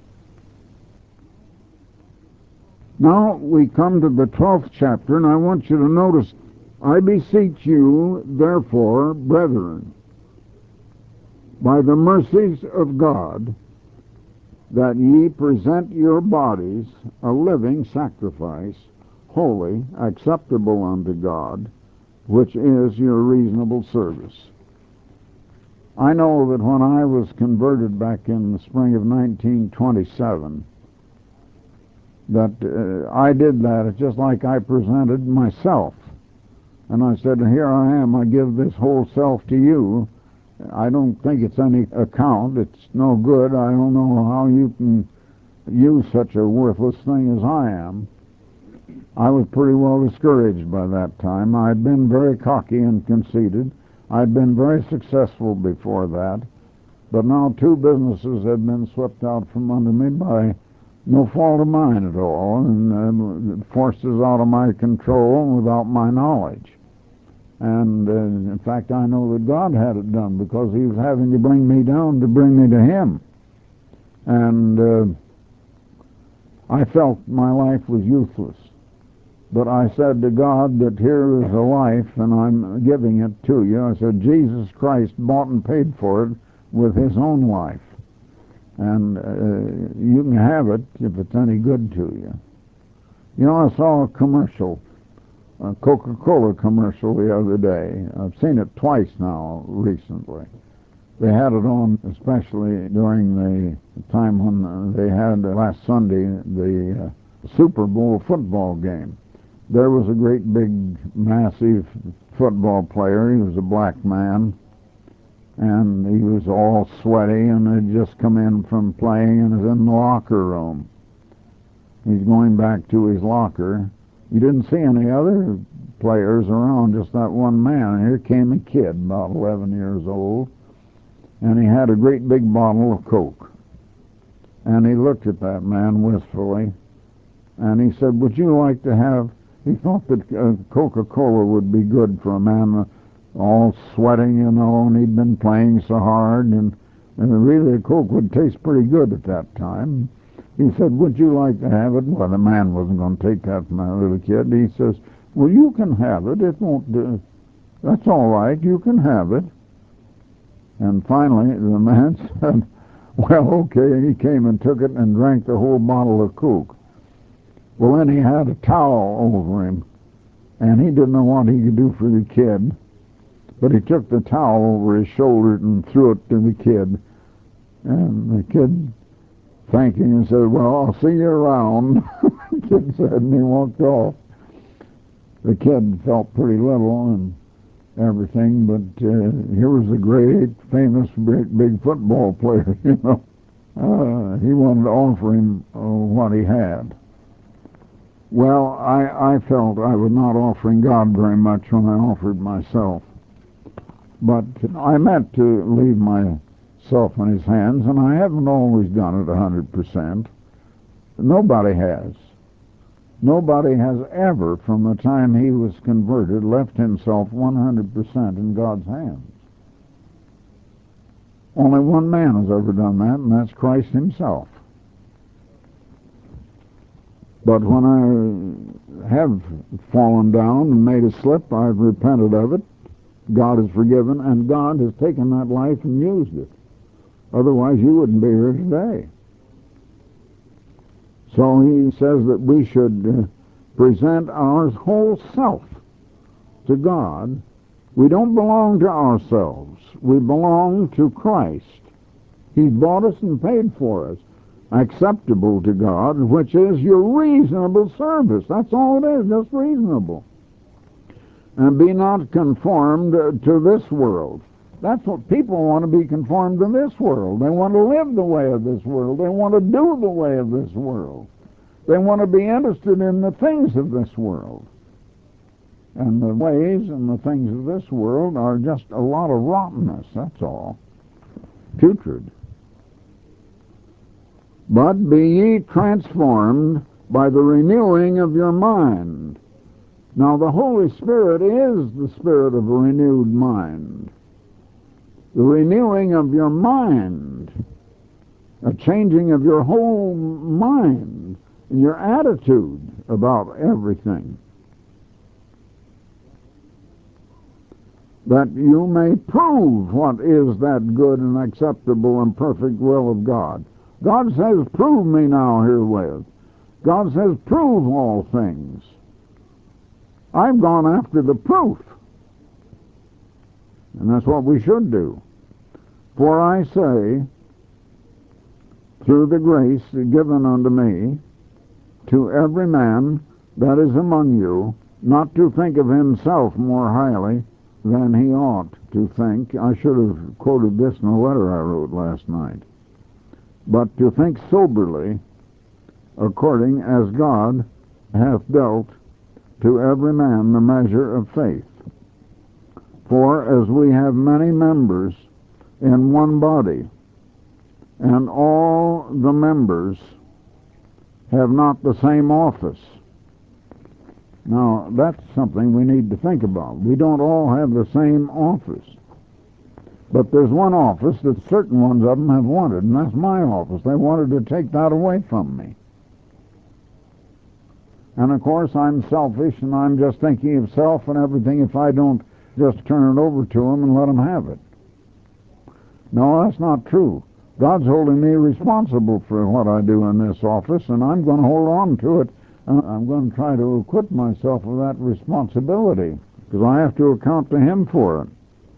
S1: Now we come to the twelfth chapter, and I want you to notice, I beseech you, therefore, brethren, by the mercies of God, that ye present your bodies a living sacrifice, holy, acceptable unto God, which is your reasonable service. I know that when I was converted back in the spring of nineteen twenty-seven, that uh, I did that. It's just like I presented myself. And I said, here I am, I give this whole self to you. I don't think it's any account. It's no good. I don't know how you can use such a worthless thing as I am. I was pretty well discouraged by that time. I'd been very cocky and conceited. I'd been very successful before that. But now two businesses had been swept out from under me by no fault of mine at all, and uh, forces out of my control without my knowledge. And, uh, in fact, I know that God had it done, because he was having to bring me down to bring me to him. And uh, I felt my life was useless. But I said to God that here is a life, and I'm giving it to you. I said, Jesus Christ bought and paid for it with his own life. And uh, you can have it if it's any good to you. You know, I saw a commercial, a Coca-Cola commercial the other day. I've seen it twice now recently. They had it on especially during the time when they had, uh, last Sunday, the uh, Super Bowl football game. There was a great big, massive football player. He was a black man, and he was all sweaty and had just come in from playing and was in the locker room. He's going back to his locker. You didn't see any other players around, just that one man. And here came a kid, about eleven years old, and he had a great big bottle of Coke. And he looked at that man wistfully, and he said, would you like to have, he thought that uh, Coca-Cola would be good for a man uh, all sweating, you know, and he'd been playing so hard, and, and really a Coke would taste pretty good at that time. He said, would you like to have it? Well, the man wasn't going to take that from that little kid. He says, well, you can have it. It won't do. That's all right. You can have it. And finally, the man said, well, okay. He came and took it and drank the whole bottle of Coke. Well, then he had a towel over him, and he didn't know what he could do for the kid. But he took the towel over his shoulder and threw it to the kid. And the kid thanked him and said, well, I'll see you around. The kid said, and he walked off. The kid felt pretty little and everything, but uh, here was a great, famous, big, big football player, you know. Uh, he wanted to offer him uh, what he had. Well, I, I felt I was not offering God very much when I offered myself. But I meant to leave myself in his hands, and I haven't always done it a hundred percent. Nobody has. Nobody has ever, from the time he was converted, left himself one hundred percent in God's hands. Only one man has ever done that, and that's Christ himself. But when I have fallen down and made a slip, I've repented of it. God has forgiven, and God has taken that life and used it. Otherwise, you wouldn't be here today. So he says that we should uh, present our whole self to God. We don't belong to ourselves. We belong to Christ. He bought us and paid for us. Acceptable to God, which is your reasonable service. That's all it is, just reasonable. And be not conformed to this world. That's what people want to be, conformed to this world. They want to live the way of this world. They want to do the way of this world. They want to be interested in the things of this world. And the ways and the things of this world are just a lot of rottenness, that's all. Putrid. But be ye transformed by the renewing of your mind. Now, the Holy Spirit is the spirit of a renewed mind. The renewing of your mind, a changing of your whole mind and your attitude about everything, that you may prove what is that good and acceptable and perfect will of God. God says, prove me now herewith. God says, prove all things. I've gone after the proof. And that's what we should do. For I say, through the grace given unto me, to every man that is among you, not to think of himself more highly than he ought to think. I should have quoted this in a letter I wrote last night. But to think soberly, according as God hath dealt to every man the measure of faith. For as we have many members in one body, and all the members have not the same office. Now, that's something we need to think about. We don't all have the same office. But there's one office that certain ones of them have wanted, and that's my office. They wanted to take that away from me. And of course, I'm selfish, and I'm just thinking of self and everything if I don't just turn it over to them and let them have it. No, that's not true. God's holding me responsible for what I do in this office, and I'm going to hold on to it. And I'm going to try to acquit myself of that responsibility, because I have to account to Him for it.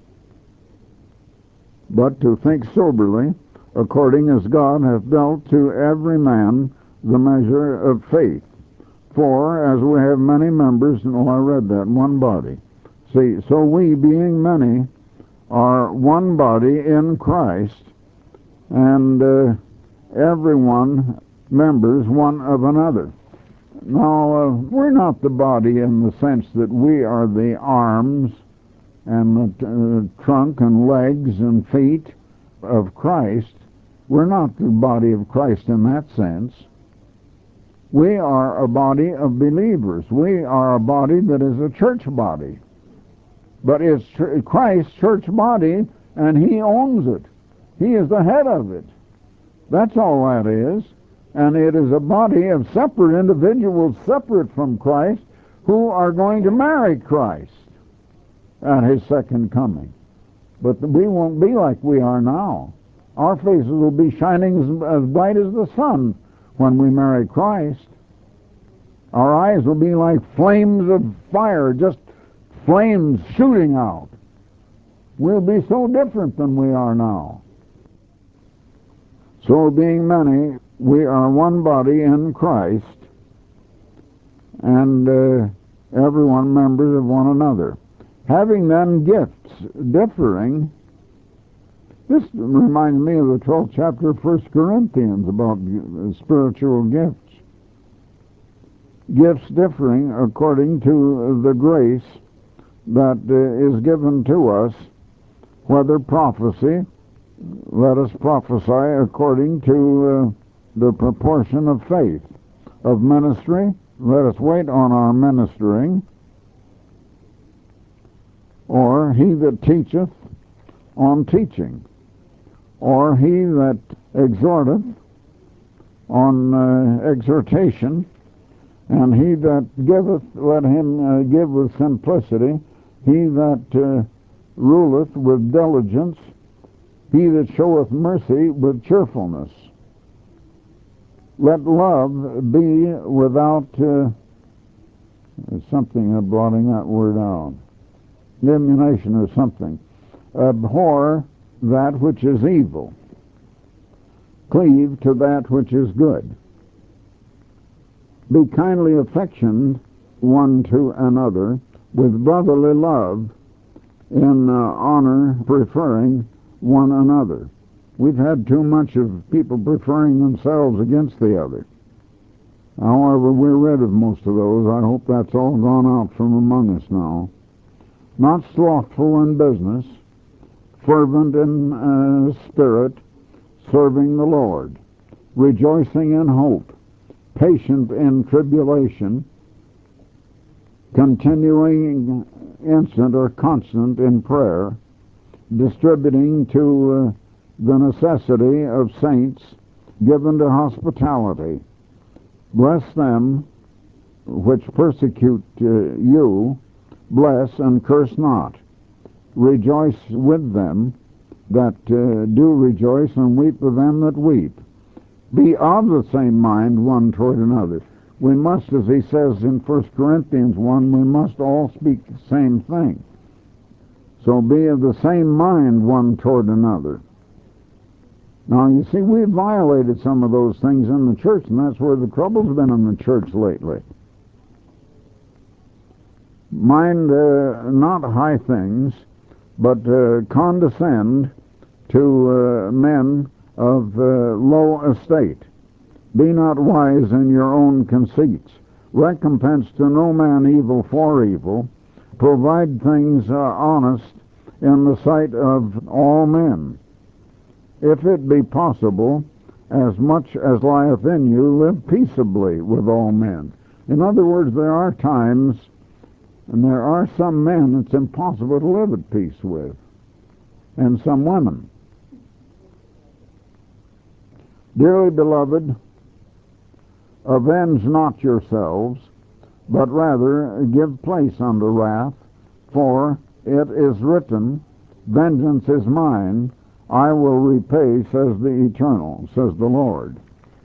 S1: But to think soberly, according as God hath dealt to every man the measure of faith. For as we have many members, and oh, I read that, one body. See, so we, being many, are one body in Christ, and uh, everyone members one of another. Now, uh, we're not the body in the sense that we are the arms and the uh, trunk and legs and feet, of Christ. We're not the body of Christ in that sense. We are a body of believers. We are a body that is a church body. But it's Christ's church body, and He owns it. He is the head of it. That's all that is. And it is a body of separate individuals, separate from Christ, who are going to marry Christ at His second coming. But we won't be like we are now. Our faces will be shining as, as bright as the sun when we marry Christ. Our eyes will be like flames of fire, just flames shooting out. We'll be so different than we are now. So being many, we are one body in Christ, and uh, everyone members of one another. Having then gifts differing, this reminds me of the twelfth chapter of First Corinthians about spiritual gifts. Gifts differing according to the grace that uh, is given to us, whether prophecy, let us prophesy according to uh, the proportion of faith. Of ministry, let us wait on our ministering. Or he that teacheth, on teaching. Or he that exhorteth, on uh, exhortation. And he that giveth, let him uh, give with simplicity. He that uh, ruleth with diligence. He that showeth mercy with cheerfulness. Let love be without uh, something, I'm blotting that word out. Diminution or something. Abhor that which is evil. Cleave to that which is good. Be kindly affectioned one to another with brotherly love, in uh, honor preferring one another. We've had too much of people preferring themselves against the other. However, we're rid of most of those. I hope that's all gone out from among us now. Not slothful in business, fervent in uh, spirit, serving the Lord, rejoicing in hope, patient in tribulation, continuing instant or constant in prayer, distributing to uh, the necessity of saints, given to hospitality. Bless them which persecute uh, you, bless and curse not. Rejoice with them that uh, do rejoice, and weep with them that weep. Be of the same mind one toward another. We must, as he says in First Corinthians one, we must all speak the same thing. So be of the same mind one toward another. Now, you see, we've violated some of those things in the church, and that's where the trouble's been in the church lately. Mind uh, not high things, but uh, condescend to uh, men of uh, low estate. Be not wise in your own conceits. Recompense to no man evil for evil. Provide things uh, honest in the sight of all men. If it be possible, as much as lieth in you, live peaceably with all men. In other words, there are times, and there are some men it's impossible to live at peace with, and some women. Dearly beloved, avenge not yourselves, but rather give place unto wrath, for it is written, vengeance is mine, I will repay, says the Eternal, says the Lord.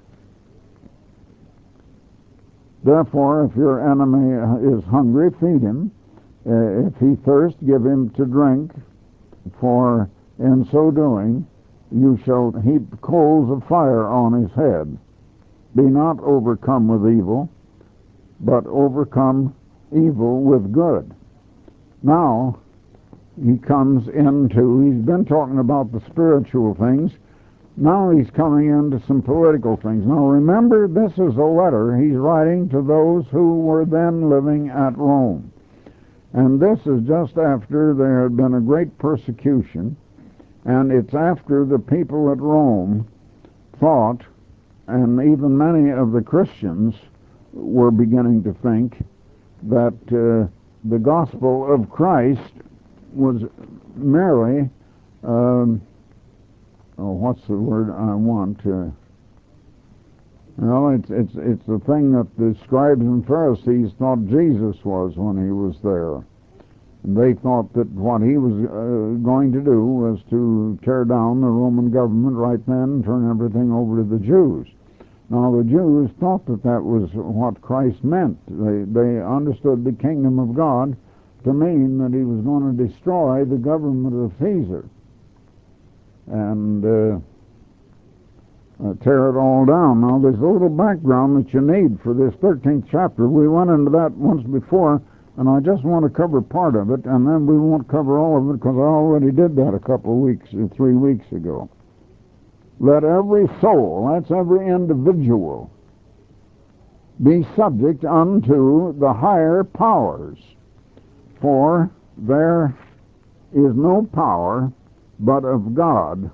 S1: Therefore, if your enemy is hungry, feed him. Uh, if he thirst, give him to drink, for in so doing you shall heap coals of fire on his head. Be not overcome with evil, but overcome evil with good. Now, he comes into, he's been talking about the spiritual things, now he's coming into some political things. Now remember, this is a letter he's writing to those who were then living at Rome. And this is just after there had been a great persecution, And it's after the people at Rome thought, and even many of the Christians were beginning to think, that uh, the gospel of Christ was merely, um, oh, what's the word I want? Uh, well, it's, it's, it's the thing that the scribes and Pharisees thought Jesus was when he was there. And they thought that what he was uh, going to do was to tear down the Roman government right then and turn everything over to the Jews. Now, the Jews thought that that was what Christ meant. They, they understood the kingdom of God to mean that he was going to destroy the government of Caesar and uh, uh, tear it all down. Now, there's a little background that you need for this thirteenth chapter. We went into that once before, and I just want to cover part of it, and then we won't cover all of it because I already did that a couple of weeks, or three weeks ago. Let every soul, that's every individual, be subject unto the higher powers, for there is no power but of God.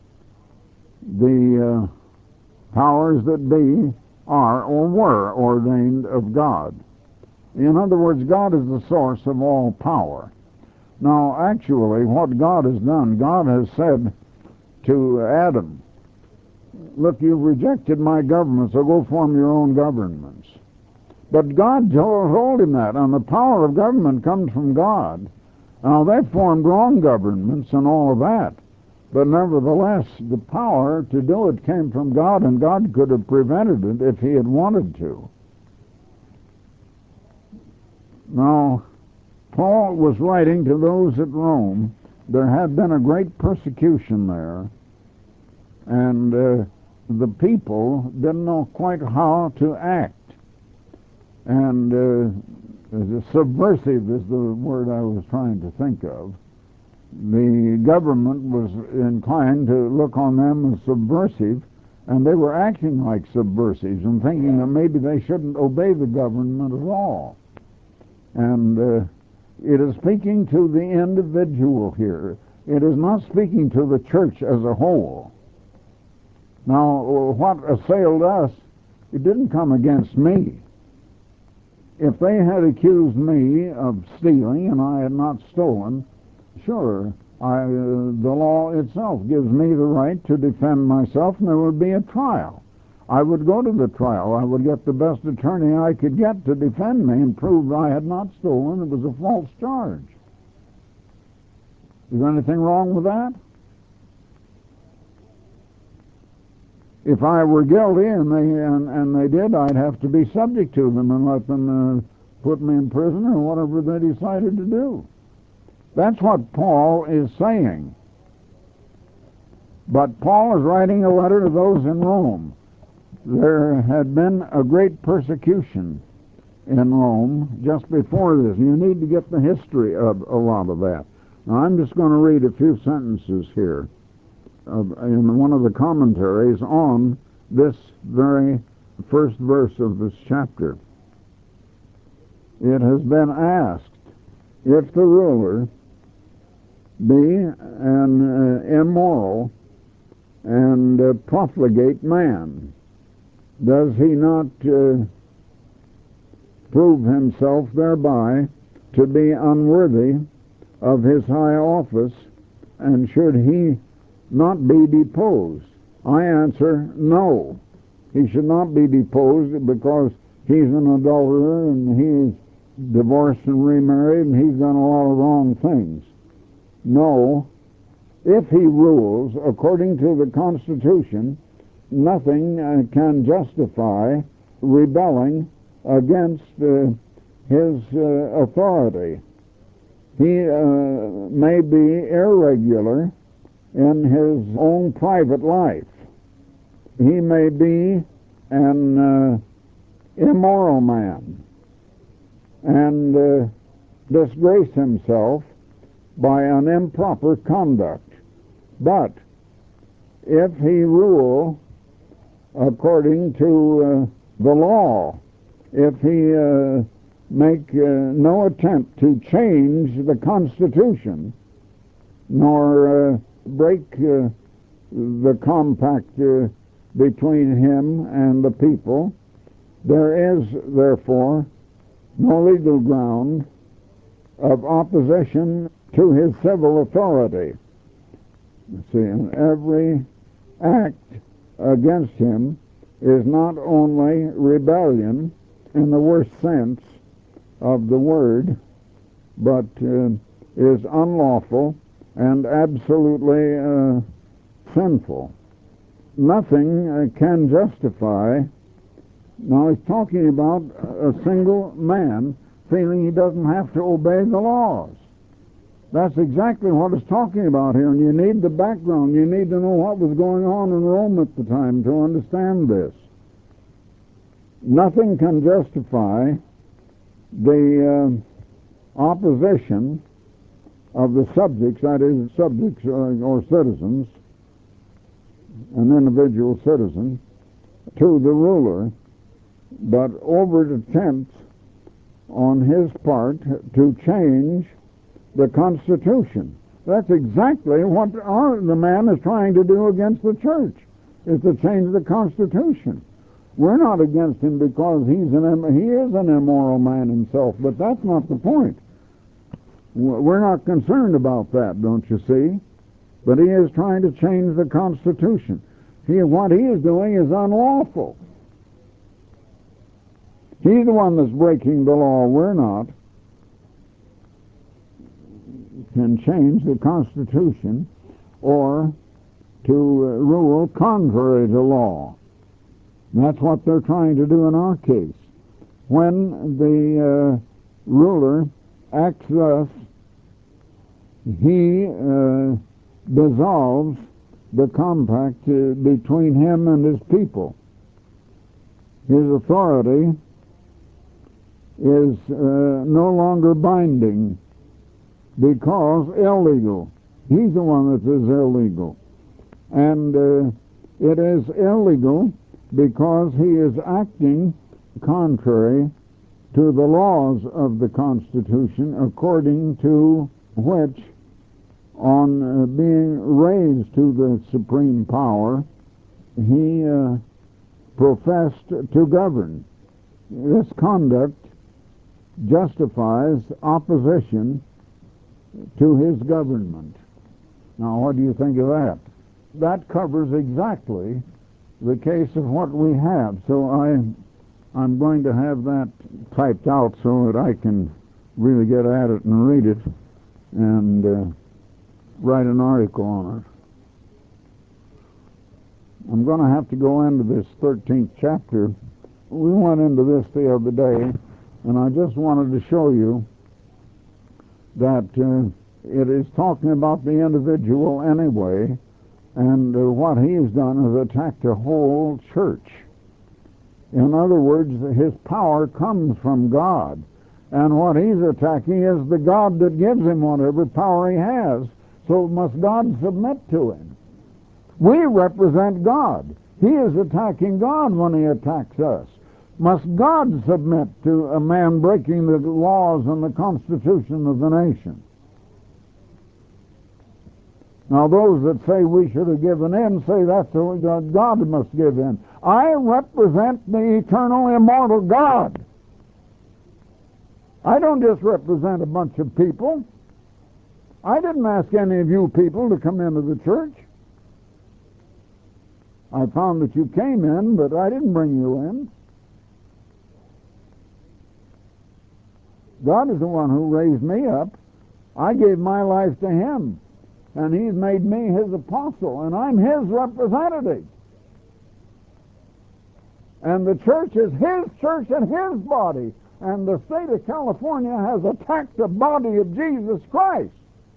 S1: The uh, powers that be are or were ordained of God. In other words, God is the source of all power. Now, actually, what God has done, God has said to Adam, look, you've rejected my government, so go form your own governments. But God told him that, and the power of government comes from God. Now, they formed wrong governments and all of that, but nevertheless, the power to do it came from God, and God could have prevented it if he had wanted to. Now, Paul was writing to those at Rome. There had been a great persecution there, and uh, the people didn't know quite how to act. And uh, subversive is the word I was trying to think of. The government was inclined to look on them as subversive, and they were acting like subversives and thinking that maybe they shouldn't obey the government at all. And uh, it is speaking to the individual here. It is not speaking to the church as a whole. Now, what assailed us, it didn't come against me. If they had accused me of stealing and I had not stolen, sure, I, uh, the law itself gives me the right to defend myself, and there would be a trial. I would go to the trial. I would get the best attorney I could get to defend me and prove I had not stolen. It was a false charge. Is there anything wrong with that? If I were guilty and they and, and they did, I'd have to be subject to them and let them uh, put me in prison or whatever they decided to do. That's what Paul is saying. But Paul is writing a letter to those in Rome. There had been a great persecution in Rome just before this. You need to get the history of a lot of that. Now, I'm just going to read a few sentences here of, in one of the commentaries on this very first verse of this chapter. It has been asked, if the ruler be an uh, immoral and uh, profligate man, does he not uh, prove himself thereby to be unworthy of his high office, and should he not be deposed? I answer, no. He should not be deposed because he's an adulterer and he's divorced and remarried and he's done a lot of wrong things. No. If he rules according to the Constitution, nothing uh, can justify rebelling against uh, his uh, authority. He uh, may be irregular in his own private life. He may be an uh, immoral man and uh, disgrace himself by an improper conduct. But if he rule according to uh, the law, if he uh, make uh, no attempt to change the Constitution, nor uh, break uh, the compact uh, between him and the people. There is, therefore, no legal ground of opposition to his civil authority. You see, and every act against him is not only rebellion in the worst sense of the word, but uh, is unlawful and absolutely uh, sinful. Nothing uh, can justify. Now he's talking about a single man feeling he doesn't have to obey the laws. That's exactly what it's talking about here, and you need the background. You need to know what was going on in Rome at the time to understand this. Nothing can justify the uh, opposition of the subjects, that is, subjects or, or citizens, an individual citizen, to the ruler, but overt attempts on his part to change the Constitution. That's exactly what our, the man is trying to do against the church, is to change the Constitution. We're not against him because he's an he is an immoral man himself, but that's not the point. We're not concerned about that, don't you see? But he is trying to change the Constitution. He, what he is doing is unlawful. He's the one that's breaking the law. We're not. Can change the Constitution or to uh, rule contrary to law. And that's what they're trying to do in our case. When the uh, ruler acts thus, he uh, dissolves the compact uh, between him and his people. His authority is uh, no longer binding because illegal. He's the one that is illegal. And uh, it is illegal because he is acting contrary to the laws of the Constitution, according to which, on uh, being raised to the supreme power, he uh, professed to govern. This conduct justifies opposition to his government. Now, what do you think of that? That covers exactly the case of what we have. So I, I'm going to have that typed out so that I can really get at it and read it and uh, write an article on it. I'm going to have to go into this thirteenth chapter. We went into this the other day, and I just wanted to show you that uh, it is talking about the individual anyway, and uh, what he has done is attacked a whole church. In other words, his power comes from God, and what he's attacking is the God that gives him whatever power he has. So must God submit to him. We represent God. He is attacking God when he attacks us. Must God submit to a man breaking the laws and the Constitution of the nation? Now those that say we should have given in say that's the God must give in. I represent the eternal, immortal God. I don't just represent a bunch of people. I didn't ask any of you people to come into the church. I found that you came in, but I didn't bring you in. God is the one who raised me up. I gave my life to him, and he's made me his apostle, and I'm his representative. And the church is his church and his body, and the state of California has attacked the body of Jesus Christ.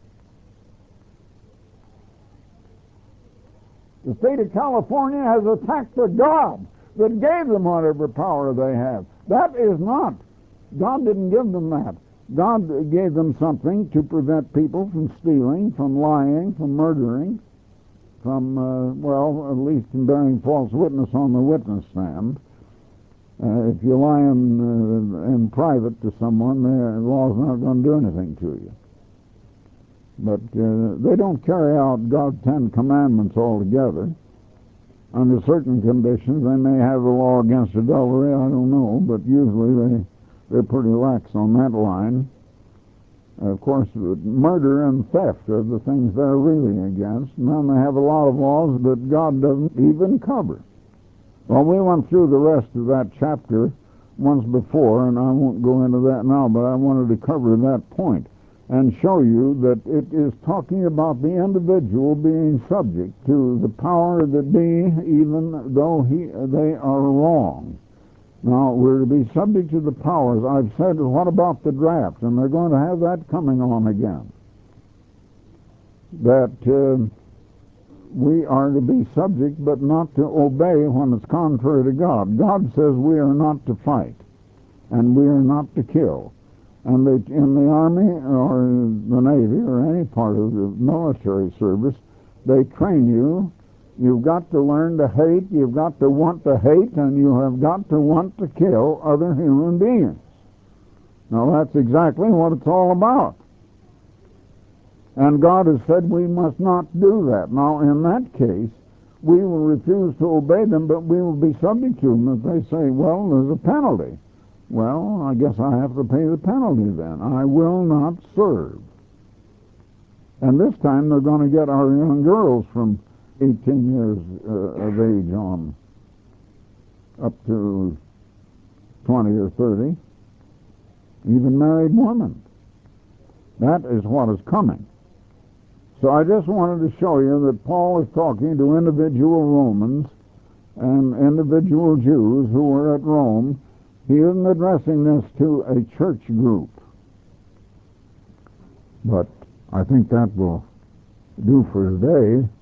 S1: The state of California has attacked the God that gave them whatever power they have. That is not. God didn't give them that. God gave them something to prevent people from stealing, from lying, from murdering, from, uh, well, at least from bearing false witness on the witness stand. Uh, if you lie in, uh, in private to someone, the law's not going to do anything to you. But uh, they don't carry out God's Ten Commandments altogether. Under certain conditions, they may have a law against adultery, I don't know, but usually they, they're pretty lax on that line. Of course, murder and theft are the things they're really against, and then they have a lot of laws that God doesn't even cover. Well, we went through the rest of that chapter once before, and I won't go into that now, but I wanted to cover that point and show you that it is talking about the individual being subject to the power that be, even though he, they are wrong. Now, we're to be subject to the powers. I've said, what about the draft? And they're going to have that coming on again. That uh, we are to be subject, but not to obey when it's contrary to God. God says we are not to fight, and we are not to kill. And they, in the Army or the Navy or any part of the military service, they train you. You've got to learn to hate, you've got to want to hate, and you have got to want to kill other human beings. Now that's exactly what it's all about. And God has said we must not do that. Now in that case, we will refuse to obey them, but we will be subject to them if they say, well, there's a penalty. Well, I guess I have to pay the penalty then. I will not serve. And this time they're going to get our young girls from eighteen years uh, of age on up to twenty or thirty, even married women. That is what is coming. So I just wanted to show you that Paul is talking to individual Romans and individual Jews who were at Rome. He isn't addressing this to a church group. But I think that will do for today.